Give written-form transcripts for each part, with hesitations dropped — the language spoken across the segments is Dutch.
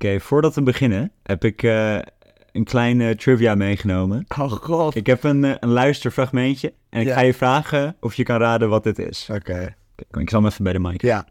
Oké, voordat we beginnen heb ik een kleine trivia meegenomen. Oh god. Ik heb een luisterfragmentje en ik ga je vragen of je kan raden wat dit is. Oké. Ik zal hem even bij de mic. Ja.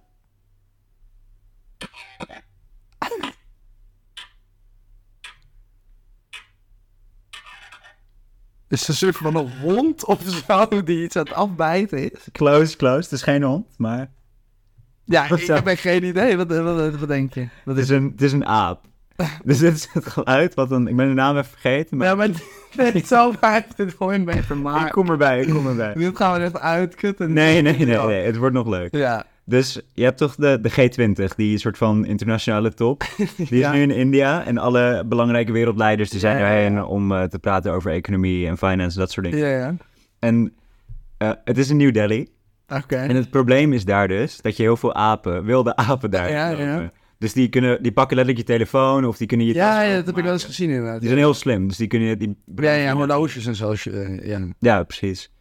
Is het een soort van een hond of zo die iets aan het afbijten is? Close. Het is geen hond, maar Ja, ik heb geen idee. Wat denk je? het is een aap. Dus dit is het geluid wat ik ben de naam even vergeten. Maar... Ja, maar nee, zo heeft het gewoon beter. Maar Ik kom erbij. dit gaan we er even uitkutten. Nee, het wordt nog leuk. Ja. Dus je hebt toch de G20, die soort van internationale top. Die is Ja. nu in India en alle belangrijke wereldleiders die zijn erheen om te praten over economie en finance, dat soort dingen. Ja. En het is in New Delhi. Oké. En het probleem is daar dus dat je heel veel wilde apen daar Ja. lopen. Dus die pakken letterlijk je telefoon of die kunnen je tas Ja, dat heb ik openmaken. wel eens gezien inderdaad. Die zijn heel slim, dus die kunnen... Ja, horloges en zo. Ja. Ja, precies.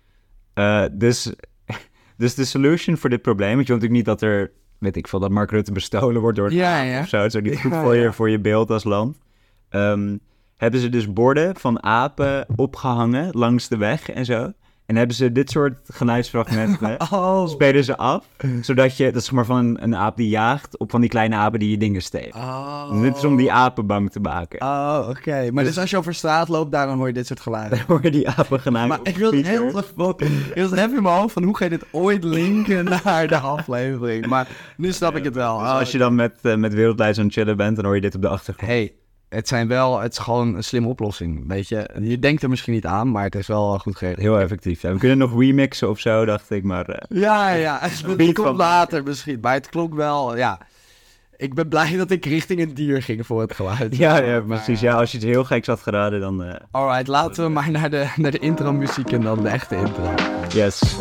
Dus de solution voor dit probleem, want je wilt natuurlijk niet dat er, weet ik veel, dat Mark Rutte bestolen wordt door het Ja. of zo. Het is ook niet goed Ja. voor je beeld als land. Hebben ze dus borden van apen opgehangen langs de weg en zo. En hebben ze dit soort geluidsfragmenten, spelen ze af, zodat dat is maar van een aap die jaagt op van die kleine apen die je dingen stelen. Oh. Dit is om die apen bang te maken. Oh, oké. Maar dus als je over straat loopt, daarom hoor je dit soort geluiden. Dan hoor je die apen genaamd. Maar ik wil heel even in mijn hoofd van hoe ga je dit ooit linken naar de aflevering. Maar nu snap ik het wel. Als je dan met wereldleiders aan het chillen bent, dan hoor je dit op de achtergrond. Hey, het is gewoon een slimme oplossing, weet je. Je denkt er misschien niet aan, maar het is wel goed geregeld. Heel effectief. Ja, we kunnen nog remixen of zo, dacht ik, maar... Ja, het Beat komt van- later misschien, maar het klonk wel, ja. Ik ben blij dat ik richting een dier ging voor het geluid. Ja, precies. Ja, als je het heel geks had geraden, dan... Alright, laten we maar naar de intro muziek en dan de echte intro. Yes.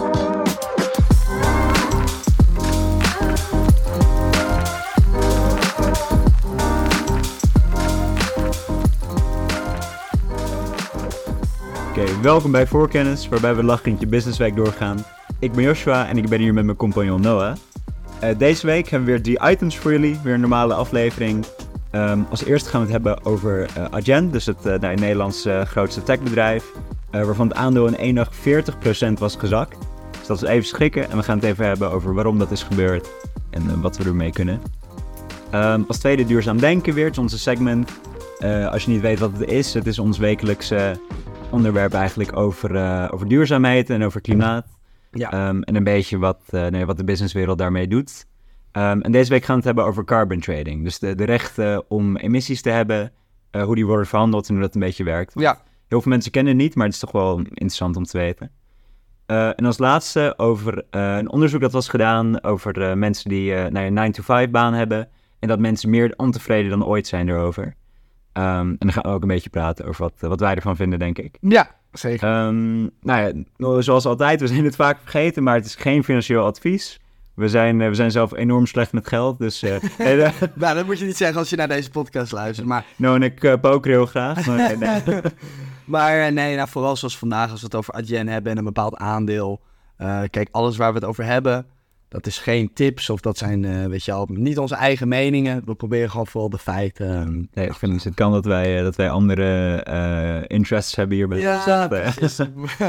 Oké, welkom bij Voorkennis, waarbij we lachend je businessweek doorgaan. Ik ben Joshua en ik ben hier met mijn compagnon Noah. Deze week hebben we weer 3 items voor jullie, weer een normale aflevering. Als eerste gaan we het hebben over Adyen, dus het Nederlands grootste techbedrijf, waarvan het aandeel in één dag 40% was gezakt. Dus dat is even schrikken en we gaan het even hebben over waarom dat is gebeurd en wat we ermee kunnen. Als tweede duurzaam denken weer, het is onze segment. Als je niet weet wat het is ons wekelijkse onderwerp eigenlijk over duurzaamheid en over klimaat. Ja. En een beetje wat de businesswereld daarmee doet. En deze week gaan we het hebben over carbon trading. Dus de rechten om emissies te hebben, hoe die worden verhandeld en hoe dat een beetje werkt. Ja. Heel veel mensen kennen het niet, maar het is toch wel interessant om te weten. En als laatste over een onderzoek dat was gedaan over mensen die een 9-to-5 baan hebben. En dat mensen meer ontevreden dan ooit zijn erover. En dan gaan we ook een beetje praten over wat wij ervan vinden, denk ik. Ja, zeker. Zoals altijd, we zijn het vaak vergeten, maar het is geen financieel advies. We zijn zelf enorm slecht met geld, dus... Nou, dat moet je niet zeggen als je naar deze podcast luistert, maar... Nou, en ik poker heel graag, maar nee. Maar vooral zoals vandaag, als we het over Adyen hebben en een bepaald aandeel. Kijk, alles waar we het over hebben, dat is geen tips of dat zijn, niet onze eigen meningen. We proberen gewoon vooral de feiten. Nee, ik vind dus het kan dat wij andere interests hebben hierbij. Ja, precies.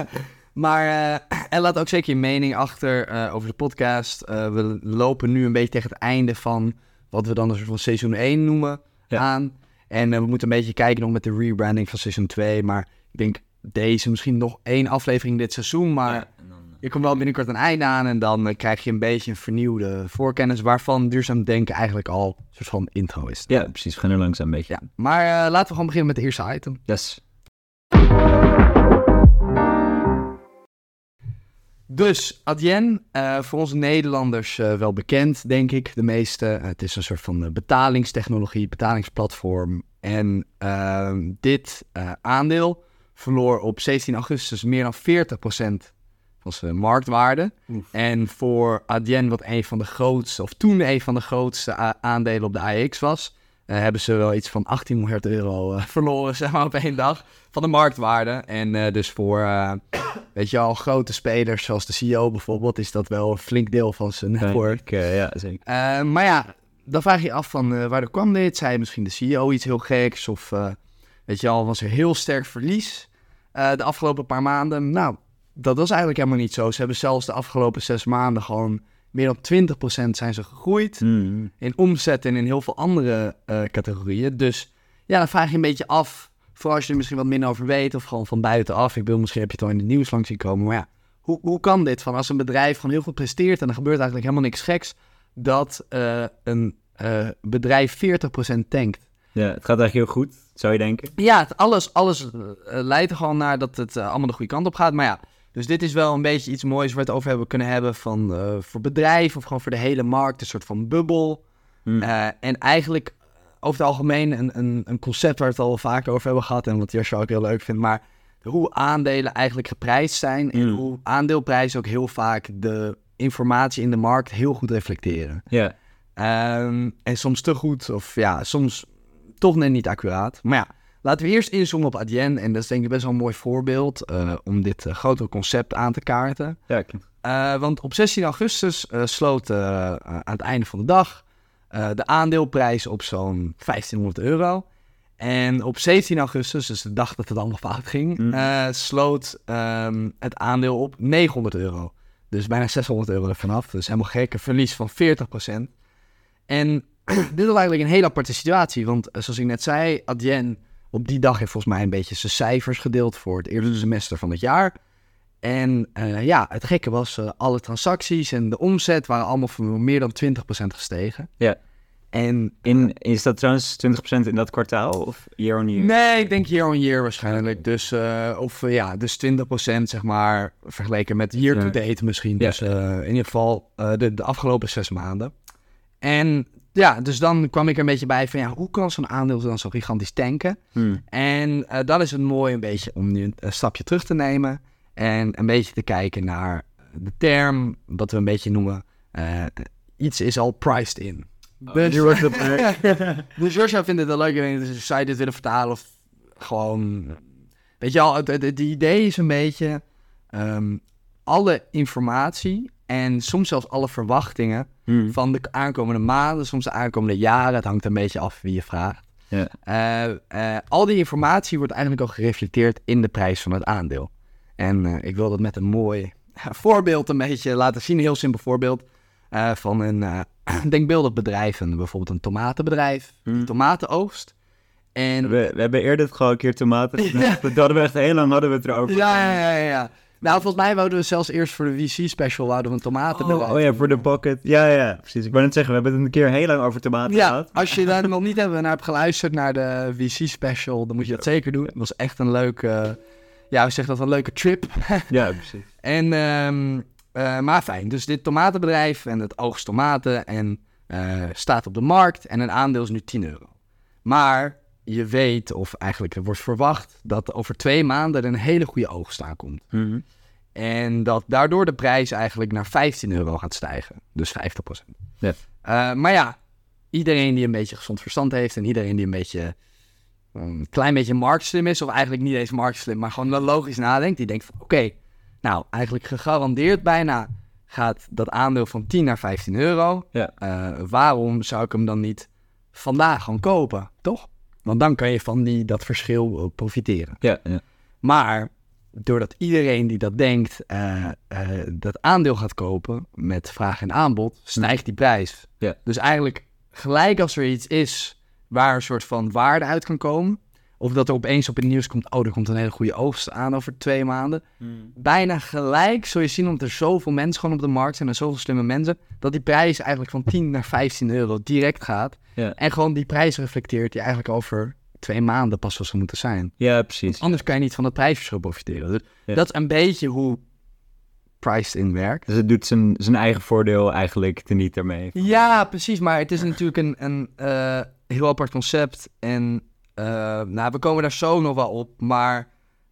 Maar, en laat ook zeker je mening achter over de podcast. We lopen nu een beetje tegen het einde van wat we dan een soort van seizoen 1 noemen aan. En we moeten een beetje kijken nog met de rebranding van seizoen 2. Maar ik denk deze misschien nog 1 aflevering dit seizoen. Maar je komt wel binnenkort een einde aan. En dan krijg je een beetje een vernieuwde voorkennis. Waarvan duurzaam denken eigenlijk al een soort van intro is. Ja, precies. We gaan er langzaam een beetje. Ja. Maar laten we gewoon beginnen met het eerste item. Yes. Dus Adyen, voor ons Nederlanders wel bekend, denk ik, de meeste. Het is een soort van betalingstechnologie, betalingsplatform. En dit aandeel verloor op 17 augustus meer dan 40% van zijn marktwaarde. Oef. En voor Adyen, wat toen een van de grootste aandelen op de AEX was, hebben ze wel iets van 18 miljard euro verloren, zeg maar, op 1 dag van de marktwaarde. En dus voor, grote spelers zoals de CEO bijvoorbeeld, is dat wel een flink deel van zijn network. Ja, zeker. Maar ja, dan vraag je je af van waardoor kwam dit? Zei misschien de CEO iets heel geks? Of weet je al, was er heel sterk verlies de afgelopen paar maanden? Nou, dat was eigenlijk helemaal niet zo. Ze hebben zelfs de afgelopen 6 maanden gewoon meer dan 20% zijn ze gegroeid. In omzet en in heel veel andere categorieën. Dus ja, dan vraag je een beetje af, vooral als je er misschien wat minder over weet of gewoon van buitenaf. Misschien heb je het al in het nieuws langs zien komen, maar ja, hoe kan dit? Van als een bedrijf gewoon heel goed presteert en er gebeurt eigenlijk helemaal niks geks, dat een bedrijf 40% tankt. Ja, het gaat eigenlijk heel goed, zou je denken. Ja, alles leidt er gewoon naar dat het allemaal de goede kant op gaat. Maar ja, dus dit is wel een beetje iets moois waar we het over hebben kunnen hebben van voor bedrijven of gewoon voor de hele markt, een soort van bubbel. En eigenlijk over het algemeen een concept waar we het al vaker over hebben gehad en wat Joshua ook heel leuk vindt, maar hoe aandelen eigenlijk geprijsd zijn en hoe aandeelprijzen ook heel vaak de informatie in de markt heel goed reflecteren. Ja. En soms te goed of ja, soms toch net niet accuraat. Maar ja, laten we eerst inzoomen op Adyen. En dat is denk ik best wel een mooi voorbeeld om dit grotere concept aan te kaarten. Ja, want op 16 augustus sloot aan het einde van de dag de aandeelprijs op zo'n €1500. En op 17 augustus, dus de dag dat het allemaal fout ging, sloot het aandeel op €900. Dus bijna €600 ervan af. Dus helemaal gek, een verlies van 40%. En dit was eigenlijk een hele aparte situatie. Want zoals ik net zei, Adyen op die dag heeft volgens mij een beetje zijn cijfers gedeeld voor het eerste semester van het jaar. En het gekke was, alle transacties en de omzet waren allemaal voor meer dan 20% gestegen. Ja. En is dat trouwens 20% in dat kwartaal of year on year? Nee, ik denk year on year waarschijnlijk. Dus, dus 20% zeg maar vergeleken met year to date misschien. Ja. Dus in ieder geval de afgelopen 6 maanden. En ja, dus dan kwam ik er een beetje bij van hoe kan zo'n aandeel dan zo gigantisch tanken? En dan is het mooi een beetje om nu een stapje terug te nemen en een beetje te kijken naar de term, wat we een beetje noemen, iets is al priced in. Dus Joshua vindt het wel leuk. Dus zou je dit willen vertalen of gewoon... Weet je al, het idee is een beetje alle informatie en soms zelfs alle verwachtingen van de aankomende maanden, soms de aankomende jaren. Het hangt een beetje af wie je vraagt. Yeah. Al die informatie wordt eigenlijk al gereflecteerd in de prijs van het aandeel. En ik wil dat met een mooi voorbeeld een beetje laten zien. Een heel simpel voorbeeld van een denkbeeldig bedrijf. Bijvoorbeeld een tomatenbedrijf. Tomatenoogst. En we hebben eerder gewoon een keer tomaten. Ja. Dat hadden we echt heel lang het erover. Ja. Nou, volgens mij wouden we zelfs eerst voor de VC-special wouden we een tomatenbedrijf. Oh ja, voor de pocket. Ja, precies. Ik wou net zeggen, we hebben het een keer heel lang over tomaten gehad. Als je daar nog niet hebt geluisterd naar de VC-special, dan moet je dat zeker doen. Het was echt een leuke, hoe zeg dat, een leuke trip. Ja, precies. En, maar fijn, dus dit tomatenbedrijf en het oogst tomaten en staat op de markt en een aandeel is nu €10. Maar je weet, of eigenlijk er wordt verwacht, dat over 2 maanden er een hele goede oogst aankomt. En dat daardoor de prijs eigenlijk naar €15 gaat stijgen. Dus 50%. Ja. Maar ja, iedereen die een beetje gezond verstand heeft en iedereen die een beetje een klein beetje marktslim is, of eigenlijk niet eens marktslim, maar gewoon logisch nadenkt, die denkt van oké, nou eigenlijk gegarandeerd bijna gaat dat aandeel van 10 naar €15. Ja. Waarom zou ik hem dan niet vandaag gaan kopen, toch? Want dan kan je van dat verschil profiteren. Ja. Maar doordat iedereen die dat denkt dat aandeel gaat kopen met vraag en aanbod, stijgt die prijs. Ja. Dus eigenlijk gelijk als er iets is waar een soort van waarde uit kan komen, of dat er opeens op het nieuws komt, er komt een hele goede oogst aan over 2 maanden. Bijna gelijk zul je zien, omdat er zoveel mensen gewoon op de markt zijn en zoveel slimme mensen, dat die prijs eigenlijk van 10 naar €15 direct gaat. Ja. En gewoon die prijs reflecteert die eigenlijk over 2 maanden pas wel zou moeten zijn. Ja, precies. Want anders kan je niet van dat prijsverschil profiteren. Dus dat is een beetje hoe priced in werkt. Dus het doet zijn eigen voordeel eigenlijk teniet daarmee. Ja, precies. Maar het is natuurlijk een heel apart concept. En we komen daar zo nog wel op. Maar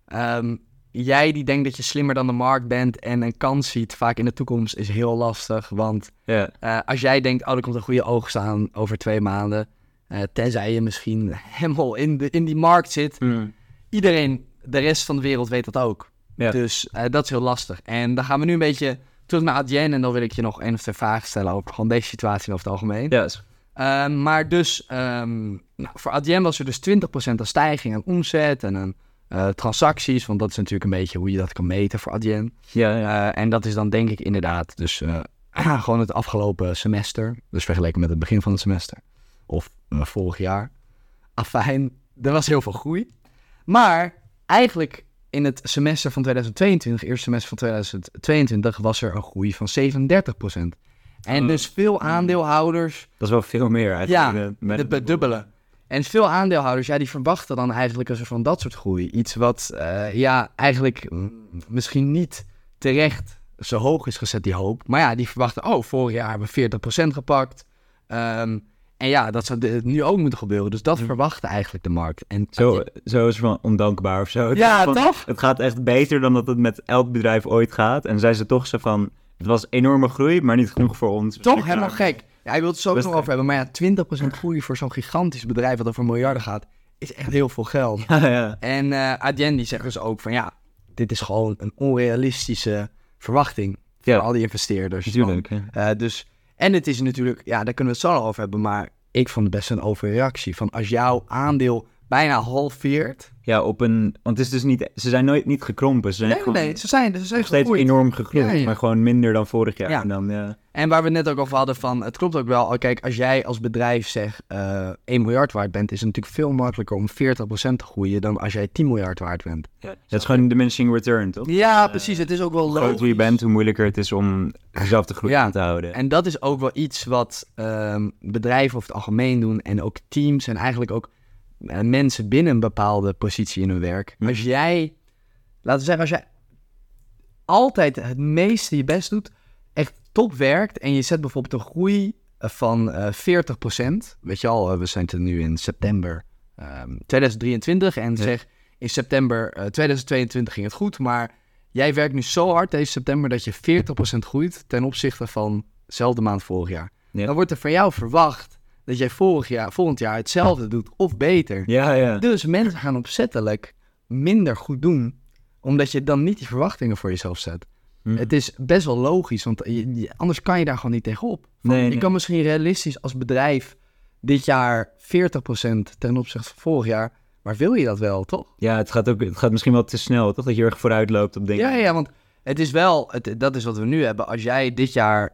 jij die denkt dat je slimmer dan de markt bent en een kans ziet vaak in de toekomst is heel lastig. Want als jij denkt, er komt een goede oogst aan over 2 maanden. Tenzij je misschien helemaal in die markt zit. Iedereen, de rest van de wereld weet dat ook. Ja. Dus dat is heel lastig. En dan gaan we nu een beetje terug naar Adyen. En dan wil ik je nog 1 of 2 vragen stellen over gewoon deze situatie over het algemeen. Yes. Maar dus, voor Adyen was er dus 20% aan stijging aan omzet en aan transacties. Want dat is natuurlijk een beetje hoe je dat kan meten voor Adyen. Ja. En dat is dan denk ik inderdaad dus gewoon het afgelopen semester. Dus vergeleken met het begin van het semester. Of vorig jaar. Afijn, er was heel veel groei. Maar eigenlijk in het semester van 2022, eerste semester van 2022, was er een groei van 37%. En dus veel aandeelhouders... Dat is wel veel meer eigenlijk. Ja, het dubbele. En veel aandeelhouders, die verwachten dan eigenlijk als er van dat soort groei. Iets wat eigenlijk misschien niet terecht zo hoog is gezet, die hoop. Maar ja, die verwachten, vorig jaar hebben we 40% gepakt. En dat zou nu ook moeten gebeuren. Dus dat verwachtte eigenlijk de markt. En zo is het van ondankbaar of zo. Ja, toch? Het gaat echt beter dan dat het met elk bedrijf ooit gaat. En zij ze toch zo van, het was enorme groei, maar niet genoeg voor ons. Toch? Helemaal gek. Ja, je wilt het zo nog over hebben. Maar ja, 20% groei voor zo'n gigantisch bedrijf wat over miljarden gaat, is echt heel veel geld. Ja. En Adyen die zegt dus ook van dit is gewoon een onrealistische verwachting voor al die investeerders. Natuurlijk. En het is natuurlijk, daar kunnen we het zo nog over hebben, maar ik vond het best een overreactie. Van als jouw aandeel bijna halveert. Ja, want het is dus niet, ze zijn nooit niet gekrompen. Ze zijn steeds gegroeid. enorm gegroeid, maar gewoon minder dan vorig jaar. Ja. En waar we het net ook over hadden van, het klopt ook wel. Kijk, als jij als bedrijf 1 miljard waard bent, is het natuurlijk veel makkelijker om 40% te groeien dan als jij 10 miljard waard bent. Ja, dat is gewoon een diminishing return, toch? Ja, precies. Het is ook wel logisch. Hoe groter je bent, hoe moeilijker het is om jezelf te groeien te houden. En dat is ook wel iets wat bedrijven over het algemeen doen en ook teams en eigenlijk ook mensen binnen een bepaalde positie in hun werk. Als jij, laten we zeggen, als jij altijd het meeste je best doet, echt top werkt en je zet bijvoorbeeld een groei van 40%. Weet je al, we zijn nu in september 2023 en zeg in september 2022 ging het goed, maar jij werkt nu zo hard deze september dat je 40% groeit ten opzichte van dezelfde maand vorig jaar. Ja. Dan wordt er van jou verwacht dat jij volgend jaar hetzelfde doet of beter. Ja. Dus mensen gaan opzettelijk minder goed doen, omdat je dan niet die verwachtingen voor jezelf zet. Het is best wel logisch, want anders kan je daar gewoon niet tegenop. Je kan misschien realistisch als bedrijf dit jaar 40% ten opzichte van vorig jaar, maar wil je dat wel, toch? Ja, het gaat misschien wel te snel, toch? Dat je erg vooruit loopt op dingen. Ja, want het is wel, dat is wat we nu hebben. Als jij dit jaar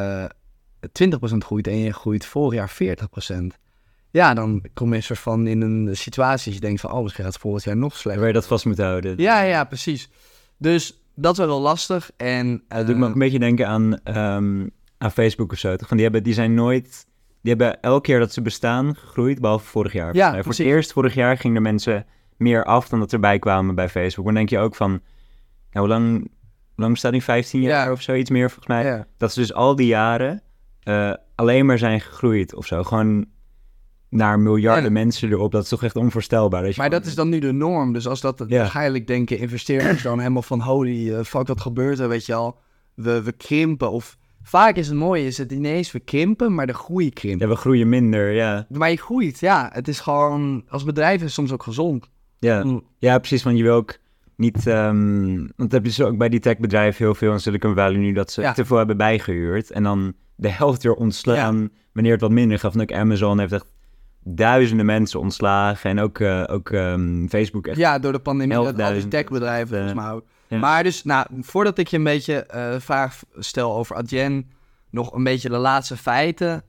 20% groeit en je groeit vorig jaar 40%. Ja, dan kom je een soort van in een situatie dat je denkt van, misschien gaat het volgend jaar nog slechter. Waar je dat vast moet houden. Ja, precies. Dus dat is wel lastig. En dat doet me ook een beetje denken aan Facebook of zo. Toch? Die hebben elke keer dat ze bestaan gegroeid, behalve vorig jaar. Ja, voor het eerst vorig jaar gingen er mensen meer af dan dat erbij kwamen bij Facebook. Maar dan denk je ook van, hoe lang bestaat nu? 15 jaar of zo, iets meer volgens mij. Ja. Dat ze dus al die jaren alleen maar zijn gegroeid of zo. Gewoon naar miljarden mensen erop. Dat is toch echt onvoorstelbaar. Maar dat is dan nu de norm. Dus als dat waarschijnlijk denken investeerders dan helemaal van holy fuck, wat gebeurt er, weet je al. We krimpen of... Vaak is het mooie, is het ineens we krimpen, maar de groei krimpt. Ja, we groeien minder, ja. Maar je groeit, het is gewoon... Als bedrijf is het soms ook gezond. Ja, precies, want je wil ook niet... want dat heb je zo ook bij die techbedrijven heel veel in Silicon Valley nu, dat ze te veel hebben bijgehuurd. En dan de helft weer ontslaan wanneer het wat minder gaat. Want ook Amazon heeft echt duizenden mensen ontslagen. En ook Facebook echt... Ja, door de pandemie. Dat al die techbedrijven volgens mij ook. Ja. Maar dus, voordat ik je een beetje vraag stel over Adyen, nog een beetje de laatste feiten.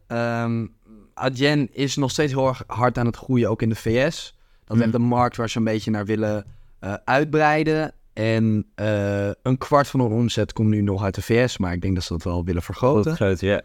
Adyen is nog steeds heel erg hard aan het groeien, ook in de VS. Dat is echt een markt waar ze een beetje naar willen uitbreiden. En een kwart van hun omzet komt nu nog uit de VS, maar ik denk dat ze dat wel willen vergroten.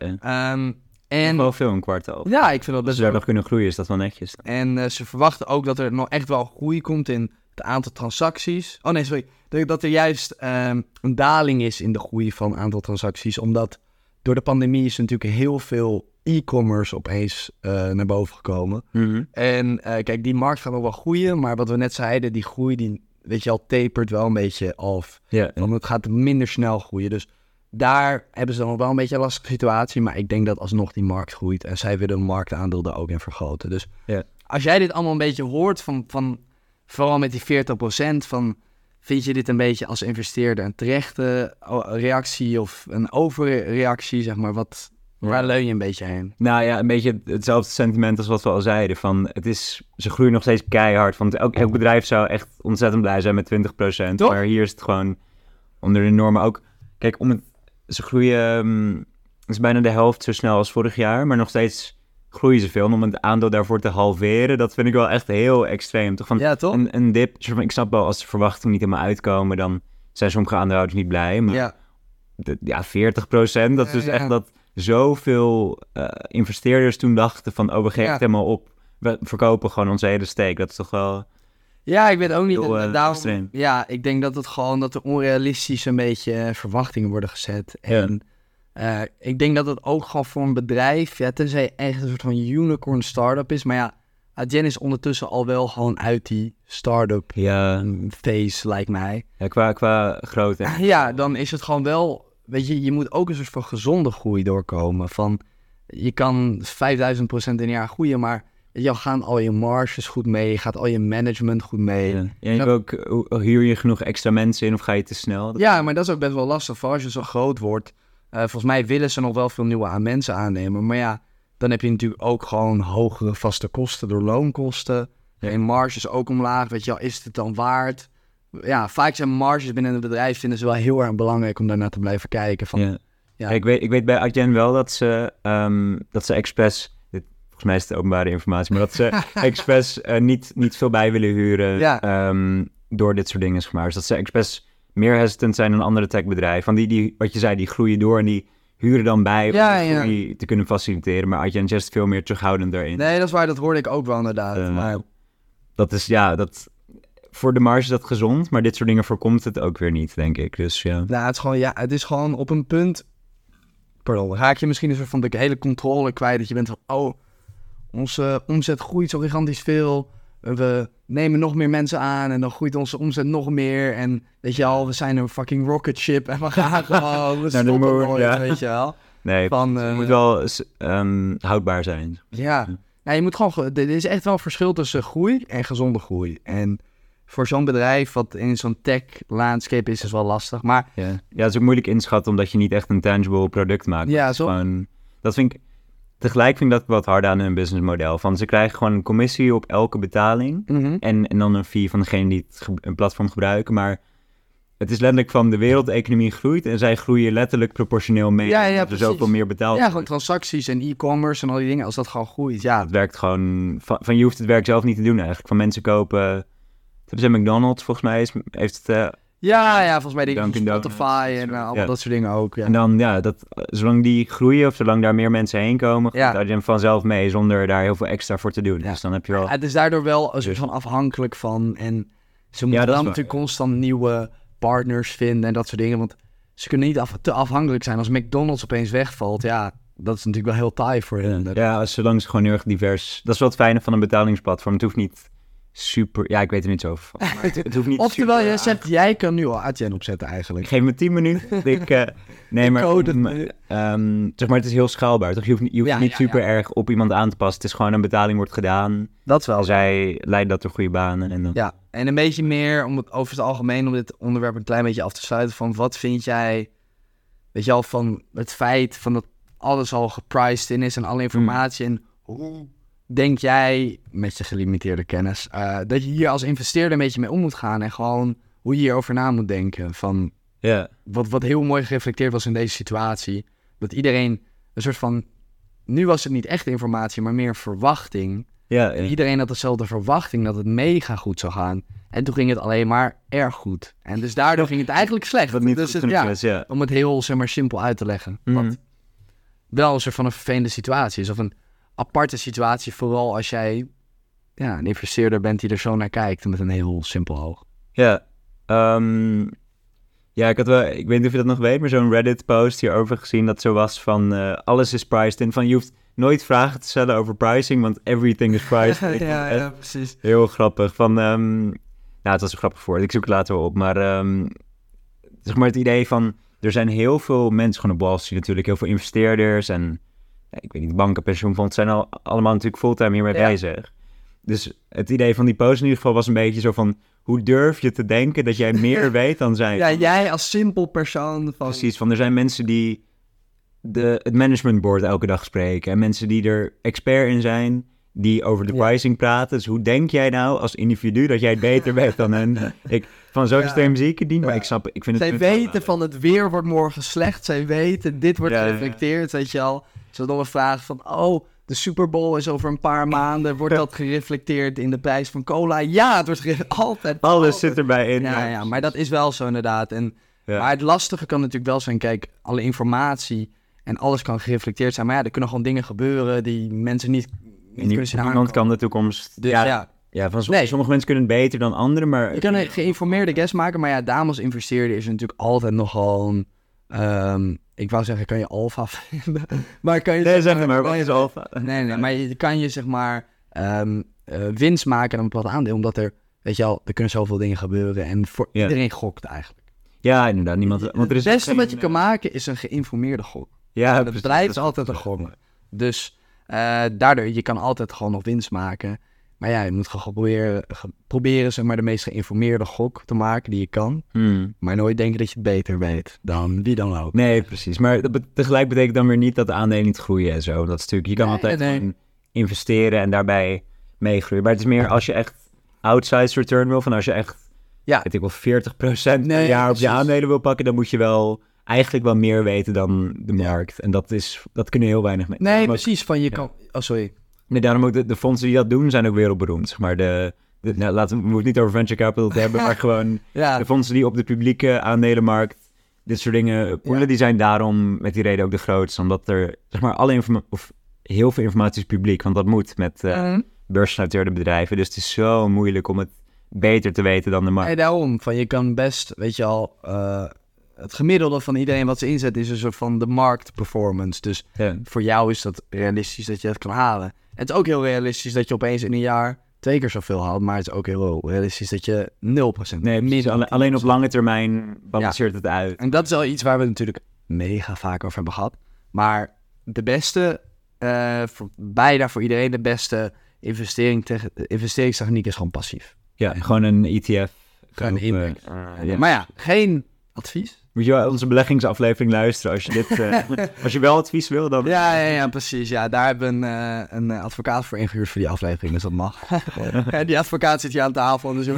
En wel veel een kwart al. Ja, ik vind dat best Als ze daar nog kunnen groeien, is dat wel netjes. En ze verwachten ook dat er nog echt wel groei komt in het aantal transacties. Oh nee, sorry. Dat er juist een daling is in de groei van het aantal transacties. Omdat door de pandemie is er natuurlijk heel veel e-commerce opeens naar boven gekomen. Mm-hmm. En kijk, die markt gaat nog wel groeien. Maar wat we net zeiden, die groei, die, weet je al, tapert wel een beetje af. Yeah. Want het gaat minder snel groeien. Dus daar hebben ze dan nog wel een beetje een lastige situatie. Maar ik denk dat alsnog die markt groeit. En zij willen een marktaandeel daar ook in vergroten. Dus als jij dit allemaal een beetje hoort van vooral met die 40%, vind je dit een beetje als investeerder een terechte reactie of een overreactie, zeg maar? Waar leun je een beetje heen? Nou ja, een beetje hetzelfde sentiment als wat we al zeiden. Van, ze groeien nog steeds keihard. Want elk bedrijf zou echt ontzettend blij zijn met 20%. Toch? Maar hier is het gewoon onder de normen ook. Kijk, ze groeien... het is bijna de helft zo snel als vorig jaar. Maar nog steeds groeien ze veel. En om het aandeel daarvoor te halveren, dat vind ik wel echt heel extreem. Toch? Van, Ja, toch? Een dip, ik snap wel, als de verwachtingen niet helemaal uitkomen, dan zijn sommige aandeelhouders niet blij. Maar 40%, dat is dus echt dat zoveel investeerders toen dachten van, we geven het helemaal op. We verkopen gewoon onze hele stake. Dat is toch wel... Ja, ik weet ook niet. Daarom, extreem. Ja, ik denk dat het gewoon dat er onrealistisch een beetje verwachtingen worden gezet. En ik denk dat het ook gewoon voor een bedrijf, tenzij echt een soort van unicorn startup is. Maar ja, Adyen is ondertussen al wel gewoon uit die startup phase, lijkt mij. Ja, qua grootte. Ja, dan is het gewoon wel, weet je moet ook een soort van gezonde groei doorkomen. Van, je kan 5000% in een jaar groeien, maar gaan al je marges goed mee, gaat al je management goed mee. Ja, ook, huur je genoeg extra mensen in of ga je te snel? Ja, maar dat is ook best wel lastig. Voor als je zo groot wordt. Volgens mij willen ze nog wel veel nieuwe mensen aannemen. Maar ja, dan heb je natuurlijk ook gewoon hogere vaste kosten door loonkosten. En marges ook omlaag. Weet je wel, is het dan waard? Ja, vaak zijn marges binnen een bedrijf vinden ze wel heel erg belangrijk om daarnaar te blijven kijken. Van, Ik weet bij Adyen wel dat ze expres... Volgens mij is het openbare informatie, maar dat ze expres niet veel bij willen huren door dit soort dingen. Dus dat ze expres meer hesitant zijn dan andere techbedrijven. Van die, wat je zei, die groeien door en die huren dan bij om groei te kunnen faciliteren. Maar Adyen is veel meer terughoudend daarin. Nee, dat is waar, dat hoorde ik ook wel inderdaad. Maar... Dat is, voor de marge is dat gezond, maar dit soort dingen voorkomt het ook weer niet, denk ik. Dus ja. Nou, het is gewoon op een punt... Pardon, raak je misschien een soort van de hele controle kwijt. Dat je bent van, onze omzet groeit zo gigantisch veel. We nemen nog meer mensen aan en dan groeit onze omzet nog meer. En weet je al, we zijn een fucking rocket ship en we gaan gewoon, we stoppen nooit, weet je wel. Nee, het moet wel houdbaar zijn. Ja, nou, je moet gewoon, er is echt wel een verschil tussen groei en gezonde groei. En voor zo'n bedrijf wat in zo'n tech-landscape is wel lastig, maar... Ja, het is ook moeilijk inschatten omdat je niet echt een tangible product maakt. Ja, zo. Dat vind ik... Tegelijk vind ik dat wat harder aan hun businessmodel. Van ze krijgen gewoon een commissie op elke betaling. Mm-hmm. En dan een fee van degene die een platform gebruiken. Maar het is letterlijk van de wereldeconomie groeit. En zij groeien letterlijk proportioneel mee. Ja, dat er zoveel meer betaald Ja, gewoon transacties en e-commerce en al die dingen. Als dat gewoon groeit, Het werkt gewoon... Van je hoeft het werk zelf niet te doen eigenlijk. Van mensen kopen... Dat hebben ze McDonald's volgens mij. Heeft het... Ja, volgens mij die Dunkin' Spotify en allemaal dat soort dingen ook. Ja. En dan, zolang die groeien of zolang daar meer mensen heen komen, gaat je vanzelf mee zonder daar heel veel extra voor te doen. Ja. Dus dan heb je wel... Het is daardoor wel een soort van afhankelijk van en ze moeten dan natuurlijk constant nieuwe partners vinden en dat soort dingen, want ze kunnen niet te afhankelijk zijn. Als McDonald's opeens wegvalt, dat is natuurlijk wel heel taai voor hen. Ja, zolang ze gewoon heel erg divers... Dat is wel het fijne van een betalingsplatform. Het hoeft niet... super... Ja, ik weet er niet zo van. Het hoeft niet oftewel, jij kan nu al Adyen opzetten eigenlijk. Ik geef me 10 minuten. Zeg maar, het is heel schaalbaar. Toch? Je hoeft niet super erg op iemand aan te passen. Het is gewoon een betaling wordt gedaan. Dat wel. Zij leiden dat door goede banen. En dan... Ja, en een beetje meer, over het algemeen, om dit onderwerp een klein beetje af te sluiten, van wat vind jij, weet je al, van het feit van dat alles al gepriced in is en alle informatie en hoe... Denk jij, met je gelimiteerde kennis, dat je hier als investeerder een beetje mee om moet gaan en gewoon hoe je hierover na moet denken? Van wat heel mooi gereflecteerd was in deze situatie, dat iedereen een soort van, nu was het niet echt informatie, maar meer verwachting. En iedereen had dezelfde verwachting dat het mega goed zou gaan. En toen ging het alleen maar erg goed. En dus daardoor ging het eigenlijk slecht. Om het heel, zeg maar, simpel uit te leggen. Wat wel een soort van een vervelende situatie is, of een aparte situatie, vooral als jij een investeerder bent die er zo naar kijkt met een heel simpel oog. Ja, ik weet niet of je dat nog weet, maar zo'n Reddit-post hierover gezien dat zo was van alles is priced in. Van je hoeft nooit vragen te stellen over pricing, want everything is priced in. Ja, precies. Heel grappig. Van, het was een grappig woord, ik zoek het later wel op, maar zeg maar het idee van, er zijn heel veel mensen, gewoon op Wall Street natuurlijk, heel veel investeerders en ik weet niet, banken, pensioenfonds zijn allemaal natuurlijk fulltime hiermee bezig. Dus het idee van die post in ieder geval was een beetje zo van, hoe durf je te denken dat jij meer weet dan zij? Ja, jij als simpel persoon. Precies, van er zijn mensen die het management board elke dag spreken. En mensen die er expert in zijn, die over de pricing praten. Dus hoe denk jij nou als individu dat jij het beter weet dan hen? Van zo'n systeem zie ik het niet, maar ik vind het... Zij weten van het weer wordt morgen slecht. Zij weten, dit wordt gereflecteerd. Weet je al, zo dan een vraag van, de Super Bowl is over een paar maanden. Wordt dat gereflecteerd in de prijs van cola? Ja, het wordt altijd. Alles zit erbij in. Ja, maar dat is wel zo inderdaad. Maar het lastige kan natuurlijk wel zijn, kijk, alle informatie en alles kan gereflecteerd zijn. Maar ja, er kunnen gewoon dingen gebeuren die mensen niet kunnen zien. Niemand kan de toekomst... Dus sommige mensen kunnen het beter dan anderen, maar... Je kan een geïnformeerde guess maken, maar ja, daarom als investeerder is er natuurlijk altijd nogal... ik wou zeggen, kan je alfa vinden? Maar kan je... Nee, zeg maar, wat is alfa? Nee, maar je kan je zeg maar winst maken aan een bepaald aandeel, omdat er, weet je al, er kunnen zoveel dingen gebeuren en voor iedereen gokt eigenlijk. Ja, inderdaad, niemand... Want er is het beste wat je kan maken is een geïnformeerde gok. Ja, het blijft altijd een gok. Dus daardoor, je kan altijd gewoon nog winst maken. Maar ja, je moet gewoon proberen zeg maar, de meest geïnformeerde gok te maken die je kan. Maar nooit denken dat je het beter weet dan wie dan ook. Nee, precies. Maar tegelijk betekent dan weer niet dat de aandelen niet groeien en zo. Dat is natuurlijk, je kan altijd investeren en daarbij meegroeien. Maar het is meer als je echt outsized return wil, van als je echt, weet ik wel, 40% per jaar op je aandelen wil pakken, dan moet je wel eigenlijk wel meer weten dan de markt. En dat kunnen heel weinig mensen. Nee, precies. Van je kan... Oh, sorry. Nee, daarom ook de fondsen die dat doen, zijn ook wereldberoemd. Zeg maar we moeten het niet over venture capital hebben, maar gewoon de fondsen die op de publieke aandelenmarkt dit soort dingen poelen, die zijn daarom met die reden ook de grootste. Omdat er, zeg maar, heel veel informatie is publiek, want dat moet met beursgenoteerde bedrijven. Dus het is zo moeilijk om het beter te weten dan de markt. Nee, daarom. Van je kan best, weet je al... het gemiddelde van iedereen wat ze inzet is een soort van de marktperformance. Dus voor jou is dat realistisch dat je het kan halen. Het is ook heel realistisch dat je opeens in een jaar 2 keer zoveel haalt. Maar het is ook heel realistisch dat je 0%... Nee, alleen op lange termijn balanceert het uit. En dat is al iets waar we natuurlijk mega vaak over hebben gehad. Maar de beste, bijna voor iedereen, de beste investeringstechniek is gewoon passief. Ja, gewoon een ETF. Gewoon een index. Maar ja, geen advies. Moet je wel onze beleggingsaflevering luisteren als je dit... als je wel advies wil, dan... Ja, precies. Ja, daar hebben we een advocaat voor ingehuurd voor die aflevering, dus dat mag. Die advocaat zit hier aan tafel, dus...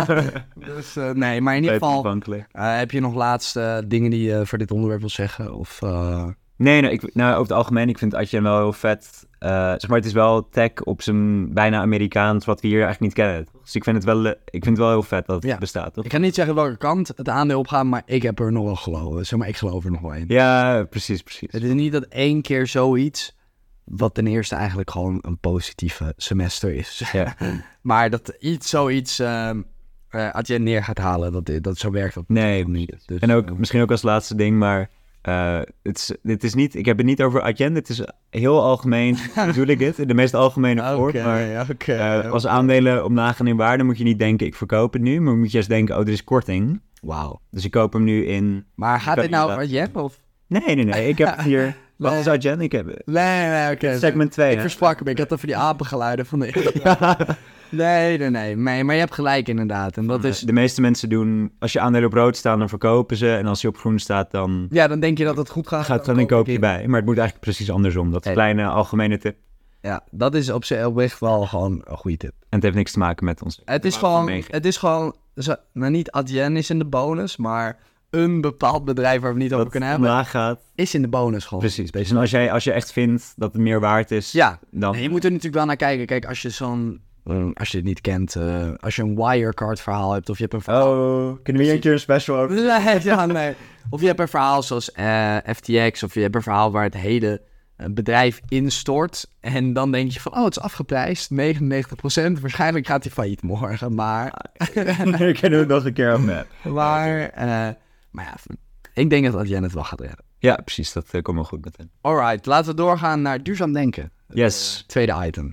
nee, maar in ieder geval... heb je nog laatste dingen die je voor dit onderwerp wil zeggen? Of... Nee, over het algemeen, ik vind Adyen wel heel vet. Zeg maar, het is wel tech op zijn bijna Amerikaans, wat we hier eigenlijk niet kennen. Dus ik vind het wel heel vet dat het bestaat. Toch? Ik ga niet zeggen welke kant het aandeel op gaat, maar ik heb er nog wel geloven. Zeg maar, ik geloof er nog wel in. Ja, precies. Het is niet dat 1 keer zoiets, wat ten eerste eigenlijk gewoon een positieve semester is. Ja. Maar dat zoiets Adyen neer gaat halen, dat zo werkt dat niet. Dus, en ook misschien ook als laatste ding, maar... dit is niet, ik heb het niet over Adyen, het is heel algemeen, bedoel ik dit, in de meest algemene vorm. Als aandelen omlaag gaan in waarde, moet je niet denken, ik verkoop het nu, maar moet je juist denken, er is korting. Wauw. Dus ik koop hem nu in... Maar gaat dit nou over Adyen, of? Nee, ik heb het hier... Wat is Adyen? Ik heb het. Nee, oké. Segment 2. Ik versprak me, ik had over die apengeluiden van de... Nee, maar je hebt gelijk inderdaad. En dat is... De meeste mensen doen, als je aandelen op rood staan, dan verkopen ze. En als je op groen staat, dan... Ja, dan denk je dat het goed gaat. Dan koop je bij. Maar het moet eigenlijk precies andersom. Dat is een kleine algemene tip. Ja, dat is op zich wel gewoon een goede tip. En het heeft niks te maken met ons. Het is gewoon, nou niet Adyen is in de bonus, maar een bepaald bedrijf waar we niet over kunnen hebben, gaat, is in de bonus gewoon. Precies. En als je echt vindt dat het meer waard is, dan... Nee, je moet er natuurlijk wel naar kijken. Kijk, als je als je het niet kent, als je een Wirecard verhaal hebt, of je hebt een verhaal... kunnen we hier een keer een special over? Nee. Of je hebt een verhaal zoals FTX, of je hebt een verhaal waar het hele bedrijf instort. En dan denk je van, het is afgeprijsd, 99%. Waarschijnlijk gaat hij failliet morgen, maar... Daar kennen we het nog een keer over. Maar ja, ik denk dat Adyen het wel gaat redden. Ja, precies. Dat komt wel goed met hem. Alright, laten we doorgaan naar duurzaam denken. Yes. Tweede item.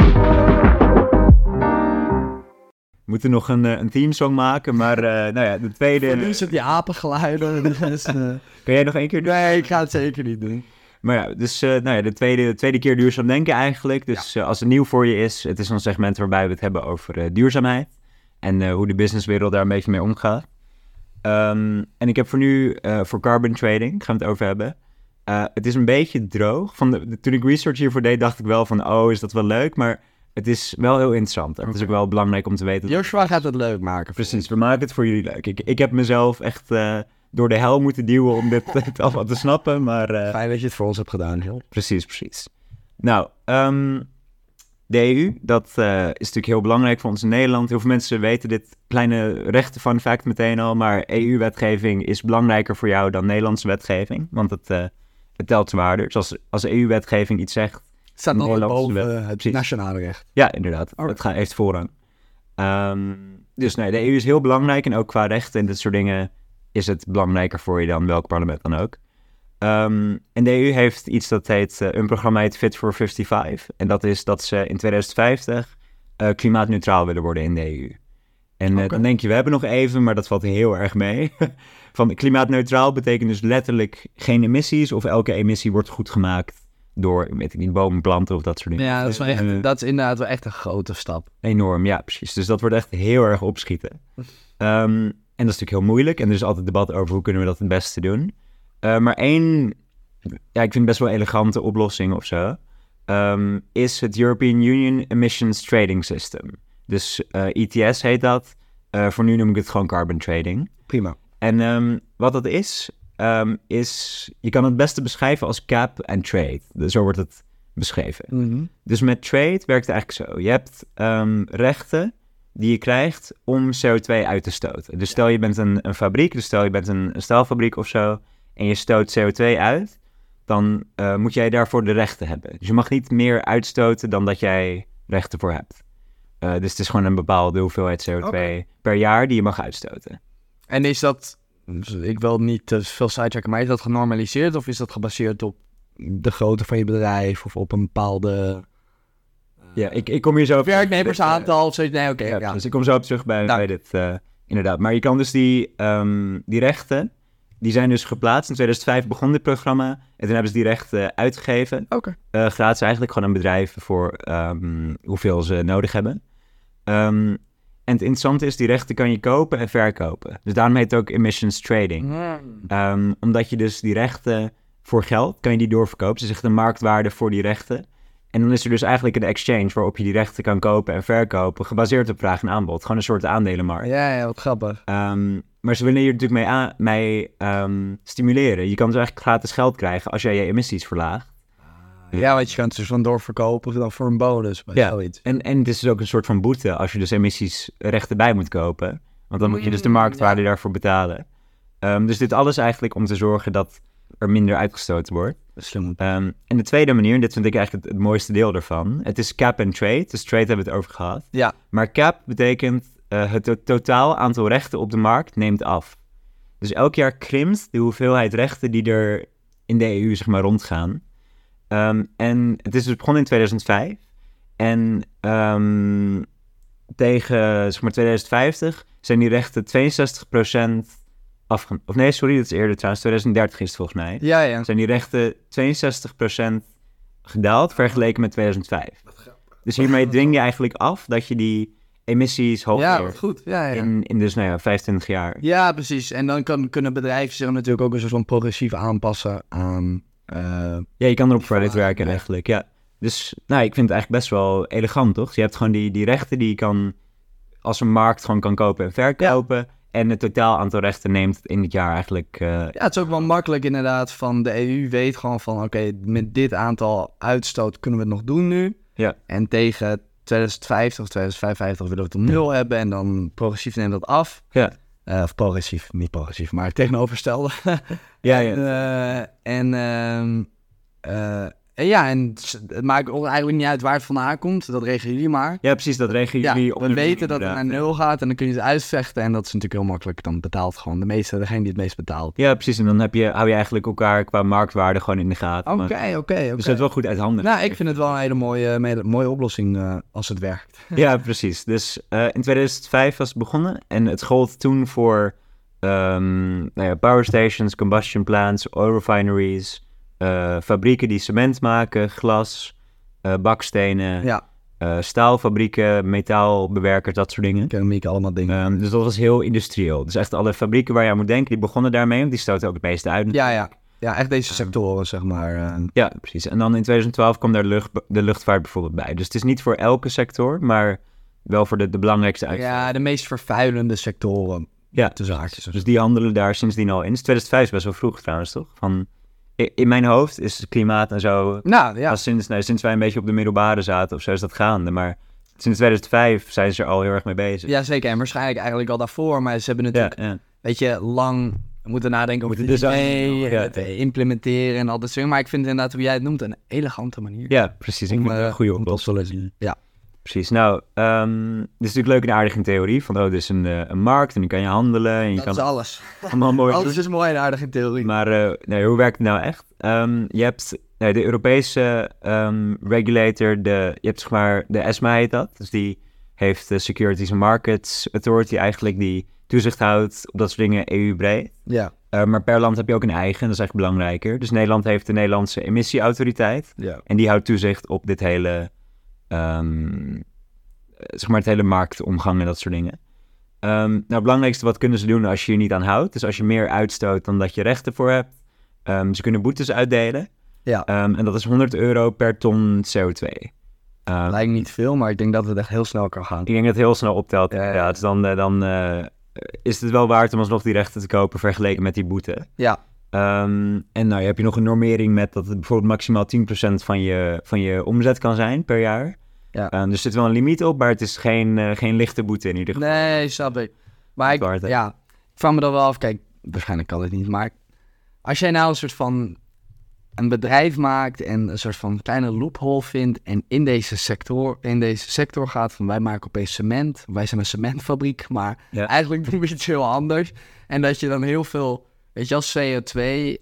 We moeten nog een themesong maken, maar de tweede... Nu zit die apengeluiden. Dus, kan jij nog 1 keer doen? Nee, ik ga het zeker niet doen. Maar ja, dus de tweede keer duurzaam denken eigenlijk. Dus als het nieuw voor je is, het is een segment waarbij we het hebben over duurzaamheid. En hoe de businesswereld daar een beetje mee omgaat. En ik heb voor nu, voor carbon trading, gaan we het over hebben. Het is een beetje droog. Toen ik research hiervoor deed, dacht ik wel van, is dat wel leuk? Maar het is wel heel interessant. Het is ook wel belangrijk om te weten. Joshua gaat het leuk maken. Precies, we maken het voor jullie leuk. Ik heb mezelf echt door de hel moeten duwen om dit allemaal te snappen. Maar, fijn dat je het voor ons hebt gedaan, Gil. Precies. Nou, de EU, dat is natuurlijk heel belangrijk voor ons in Nederland. Heel veel mensen weten dit kleine rechten fun fact meteen al. Maar EU-wetgeving is belangrijker voor jou dan Nederlandse wetgeving. Want het telt zwaarder. Dus als EU-wetgeving iets zegt... Staat nog boven het nationale recht. Ja, inderdaad. Het heeft voorrang. Dus nee, de EU is heel belangrijk. En ook qua rechten en dit soort dingen is het belangrijker voor je dan welk parlement dan ook. En de EU heeft iets dat heet, een programma heet Fit for 55. En dat is dat ze in 2050 klimaatneutraal willen worden in de EU. En dan denk je, we hebben nog even, maar dat valt heel erg mee. Van klimaatneutraal betekent dus letterlijk geen emissies of elke emissie wordt goed gemaakt door, weet ik niet, bomen planten of dat soort dingen. Ja, dat is inderdaad wel echt een grote stap. Enorm, ja, precies. Dus dat wordt echt heel erg opschieten. En dat is natuurlijk heel moeilijk. En er is altijd debat over hoe kunnen we dat het beste doen. Maar één, ik vind best wel elegante oplossing of zo, is het European Union Emissions Trading System. Dus ETS heet dat. Voor nu noem ik het gewoon carbon trading. Prima. En wat dat is, je kan het beste beschrijven als cap and trade. Dus zo wordt het beschreven. Mm-hmm. Dus met trade werkt het eigenlijk zo. Je hebt rechten die je krijgt om CO2 uit te stoten. Dus stel je bent een fabriek, dus stel je bent een staalfabriek of zo, en je stoot CO2 uit, dan moet jij daarvoor de rechten hebben. Dus je mag niet meer uitstoten dan dat jij rechten voor hebt. Dus het is gewoon een bepaalde hoeveelheid CO2 per jaar die je mag uitstoten. En is dat, ik wil niet te veel sidetracken, maar is dat genormaliseerd of is dat gebaseerd op de grootte van je bedrijf of op een bepaalde... Ja, ik kom hier zo op... Werknemersaantal of zoiets. Nee, oké. Dus ik kom zo op terug bij dit, inderdaad. Maar je kan dus die rechten, die zijn dus geplaatst. In 2005 begon dit programma en toen hebben ze die rechten uitgegeven. Gratis eigenlijk gewoon aan bedrijven voor hoeveel ze nodig hebben. En het interessante is, die rechten kan je kopen en verkopen. Dus daarom heet het ook emissions trading. Omdat je dus die rechten voor geld, kan je die doorverkopen. Ze zegt een marktwaarde voor die rechten. En dan is er dus eigenlijk een exchange waarop je die rechten kan kopen en verkopen, gebaseerd op vraag en aanbod. Gewoon een soort aandelenmarkt. Ja, wat grappig. Maar ze willen hier natuurlijk mee stimuleren. Je kan dus eigenlijk gratis geld krijgen als jij je emissies verlaagt. Ja, want je kan het dus van doorverkopen dan voor een bonus. Zoiets. En het is dus ook een soort van boete als je dus emissiesrechten bij moet kopen. Want dan moet je dus de marktwaarde daarvoor betalen. Dus dit alles eigenlijk om te zorgen dat er minder uitgestoten wordt. Slim. En de tweede manier, en dit vind ik eigenlijk het mooiste deel daarvan, het is cap and trade. Dus trade hebben we het over gehad. Ja. Maar cap betekent het totaal aantal rechten op de markt neemt af. Dus elk jaar krimpt de hoeveelheid rechten die er in de EU zeg maar rondgaan. En het is dus begonnen in 2005. En tegen zeg maar 2050 zijn die rechten 62% afgaan. Of nee, sorry, dat is eerder trouwens. 2030 is het volgens mij. Ja. Zijn die rechten 62% gedaald vergeleken met 2005. Dus hiermee dwing je eigenlijk af dat je die emissies hoger goed. in dus 25 jaar. Ja, precies. En dan kunnen bedrijven zich natuurlijk ook een soort van progressief aanpassen aan... Ja, je kan erop verder werken eigenlijk, ja. Dus ik vind het eigenlijk best wel elegant, toch? Je hebt gewoon die rechten die je kan als een markt gewoon kan kopen en verkopen. Ja. En het totaal aantal rechten neemt in het jaar eigenlijk... Ja, het is ook wel makkelijk inderdaad van de EU weet gewoon van... Oké, met dit aantal uitstoot kunnen we het nog doen nu. Ja. En tegen 2050 of 2055 willen we het op 0 hebben. En dan progressief neemt dat af. Ja. Of progressief, niet progressief, maar tegenovergestelde. En het maakt eigenlijk niet uit waar het vandaan komt. Dat regelen jullie maar. Ja, precies, dat regelen jullie. Ja, we weten dat het naar 0 gaat en dan kun je het uitvechten. En dat is natuurlijk heel makkelijk. Dan betaalt gewoon degene die het meest betaalt. Ja, precies. En dan hou je eigenlijk elkaar qua marktwaarde gewoon in de gaten. Oké. Dus het wel goed uit handen. Nou, ik vind het wel een hele mooie oplossing als het werkt. Ja, precies. Dus in 2005 was het begonnen. En het gold toen voor power stations, combustion plants, oil refineries... fabrieken die cement maken, glas, bakstenen, staalfabrieken, metaalbewerkers, dat soort dingen. Keramiek, allemaal dingen. Dus dat was heel industrieel. Dus echt alle fabrieken waar je aan moet denken, die begonnen daarmee, want die stoten ook het meeste uit. Ja. Ja, echt deze sectoren, zeg maar. Ja, precies. En dan in 2012 kwam daar de luchtvaart bijvoorbeeld bij. Dus het is niet voor elke sector, maar wel voor de belangrijkste uitvoerders. Ja, de meest vervuilende sectoren. Ja, de zaakjes. Dus die handelen daar sindsdien al in. Dus 2005 is best wel vroeg trouwens, toch? In mijn hoofd is klimaat en zo... Nou, ja. Sinds wij een beetje op de middelbare zaten of zo is dat gaande. Maar sinds 2005 zijn ze er al heel erg mee bezig. Ja, zeker. En waarschijnlijk eigenlijk al daarvoor. Maar ze hebben natuurlijk, weet je, lang moeten nadenken over het het implementeren en al dat soort dingen. Maar ik vind inderdaad, hoe jij het noemt, een elegante manier. Ja, precies. Ik vind het een goede oplossing. Ja. Precies. Nou, dit is natuurlijk leuk en aardig in theorie. Van, dit is een markt en dan kan je handelen. En je dat is alles. Allemaal mooi. Alles is mooi en aardig in theorie. Maar hoe werkt het nou echt? Je hebt de Europese regulator, je hebt zeg maar, de ESMA heet dat. Dus die heeft de Securities and Markets Authority eigenlijk, die toezicht houdt op dat soort dingen EU-breed. Ja. Maar per land heb je ook een eigen, dat is eigenlijk belangrijker. Dus Nederland heeft de Nederlandse emissieautoriteit. Ja. En die houdt toezicht op dit hele, zeg maar het hele marktomgang en dat soort dingen. Nou, het belangrijkste wat kunnen ze doen als je je niet aan houdt. Dus als je meer uitstoot dan dat je rechten voor hebt. Ze kunnen boetes uitdelen. Ja. En dat is €100 per ton CO2. Lijkt niet veel, maar ik denk dat het echt heel snel kan gaan. Ik denk dat het heel snel optelt. Ja, dus dan is het wel waard om alsnog die rechten te kopen vergeleken met die boete. Ja. En nou, heb je nog een normering met dat het bijvoorbeeld maximaal 10% van je omzet kan zijn per jaar. Ja. Dus er zit wel een limiet op, maar het is geen lichte boete in ieder geval. Nee, snap ik. Maar ik vraag me dan wel af, kijk, waarschijnlijk kan het niet, maar als jij nou een soort van een bedrijf maakt en een soort van kleine loophole vindt en in deze sector gaat van wij maken opeens cement, wij zijn een cementfabriek, maar eigenlijk doen we iets heel anders. En dat je dan heel veel, weet je, als CO2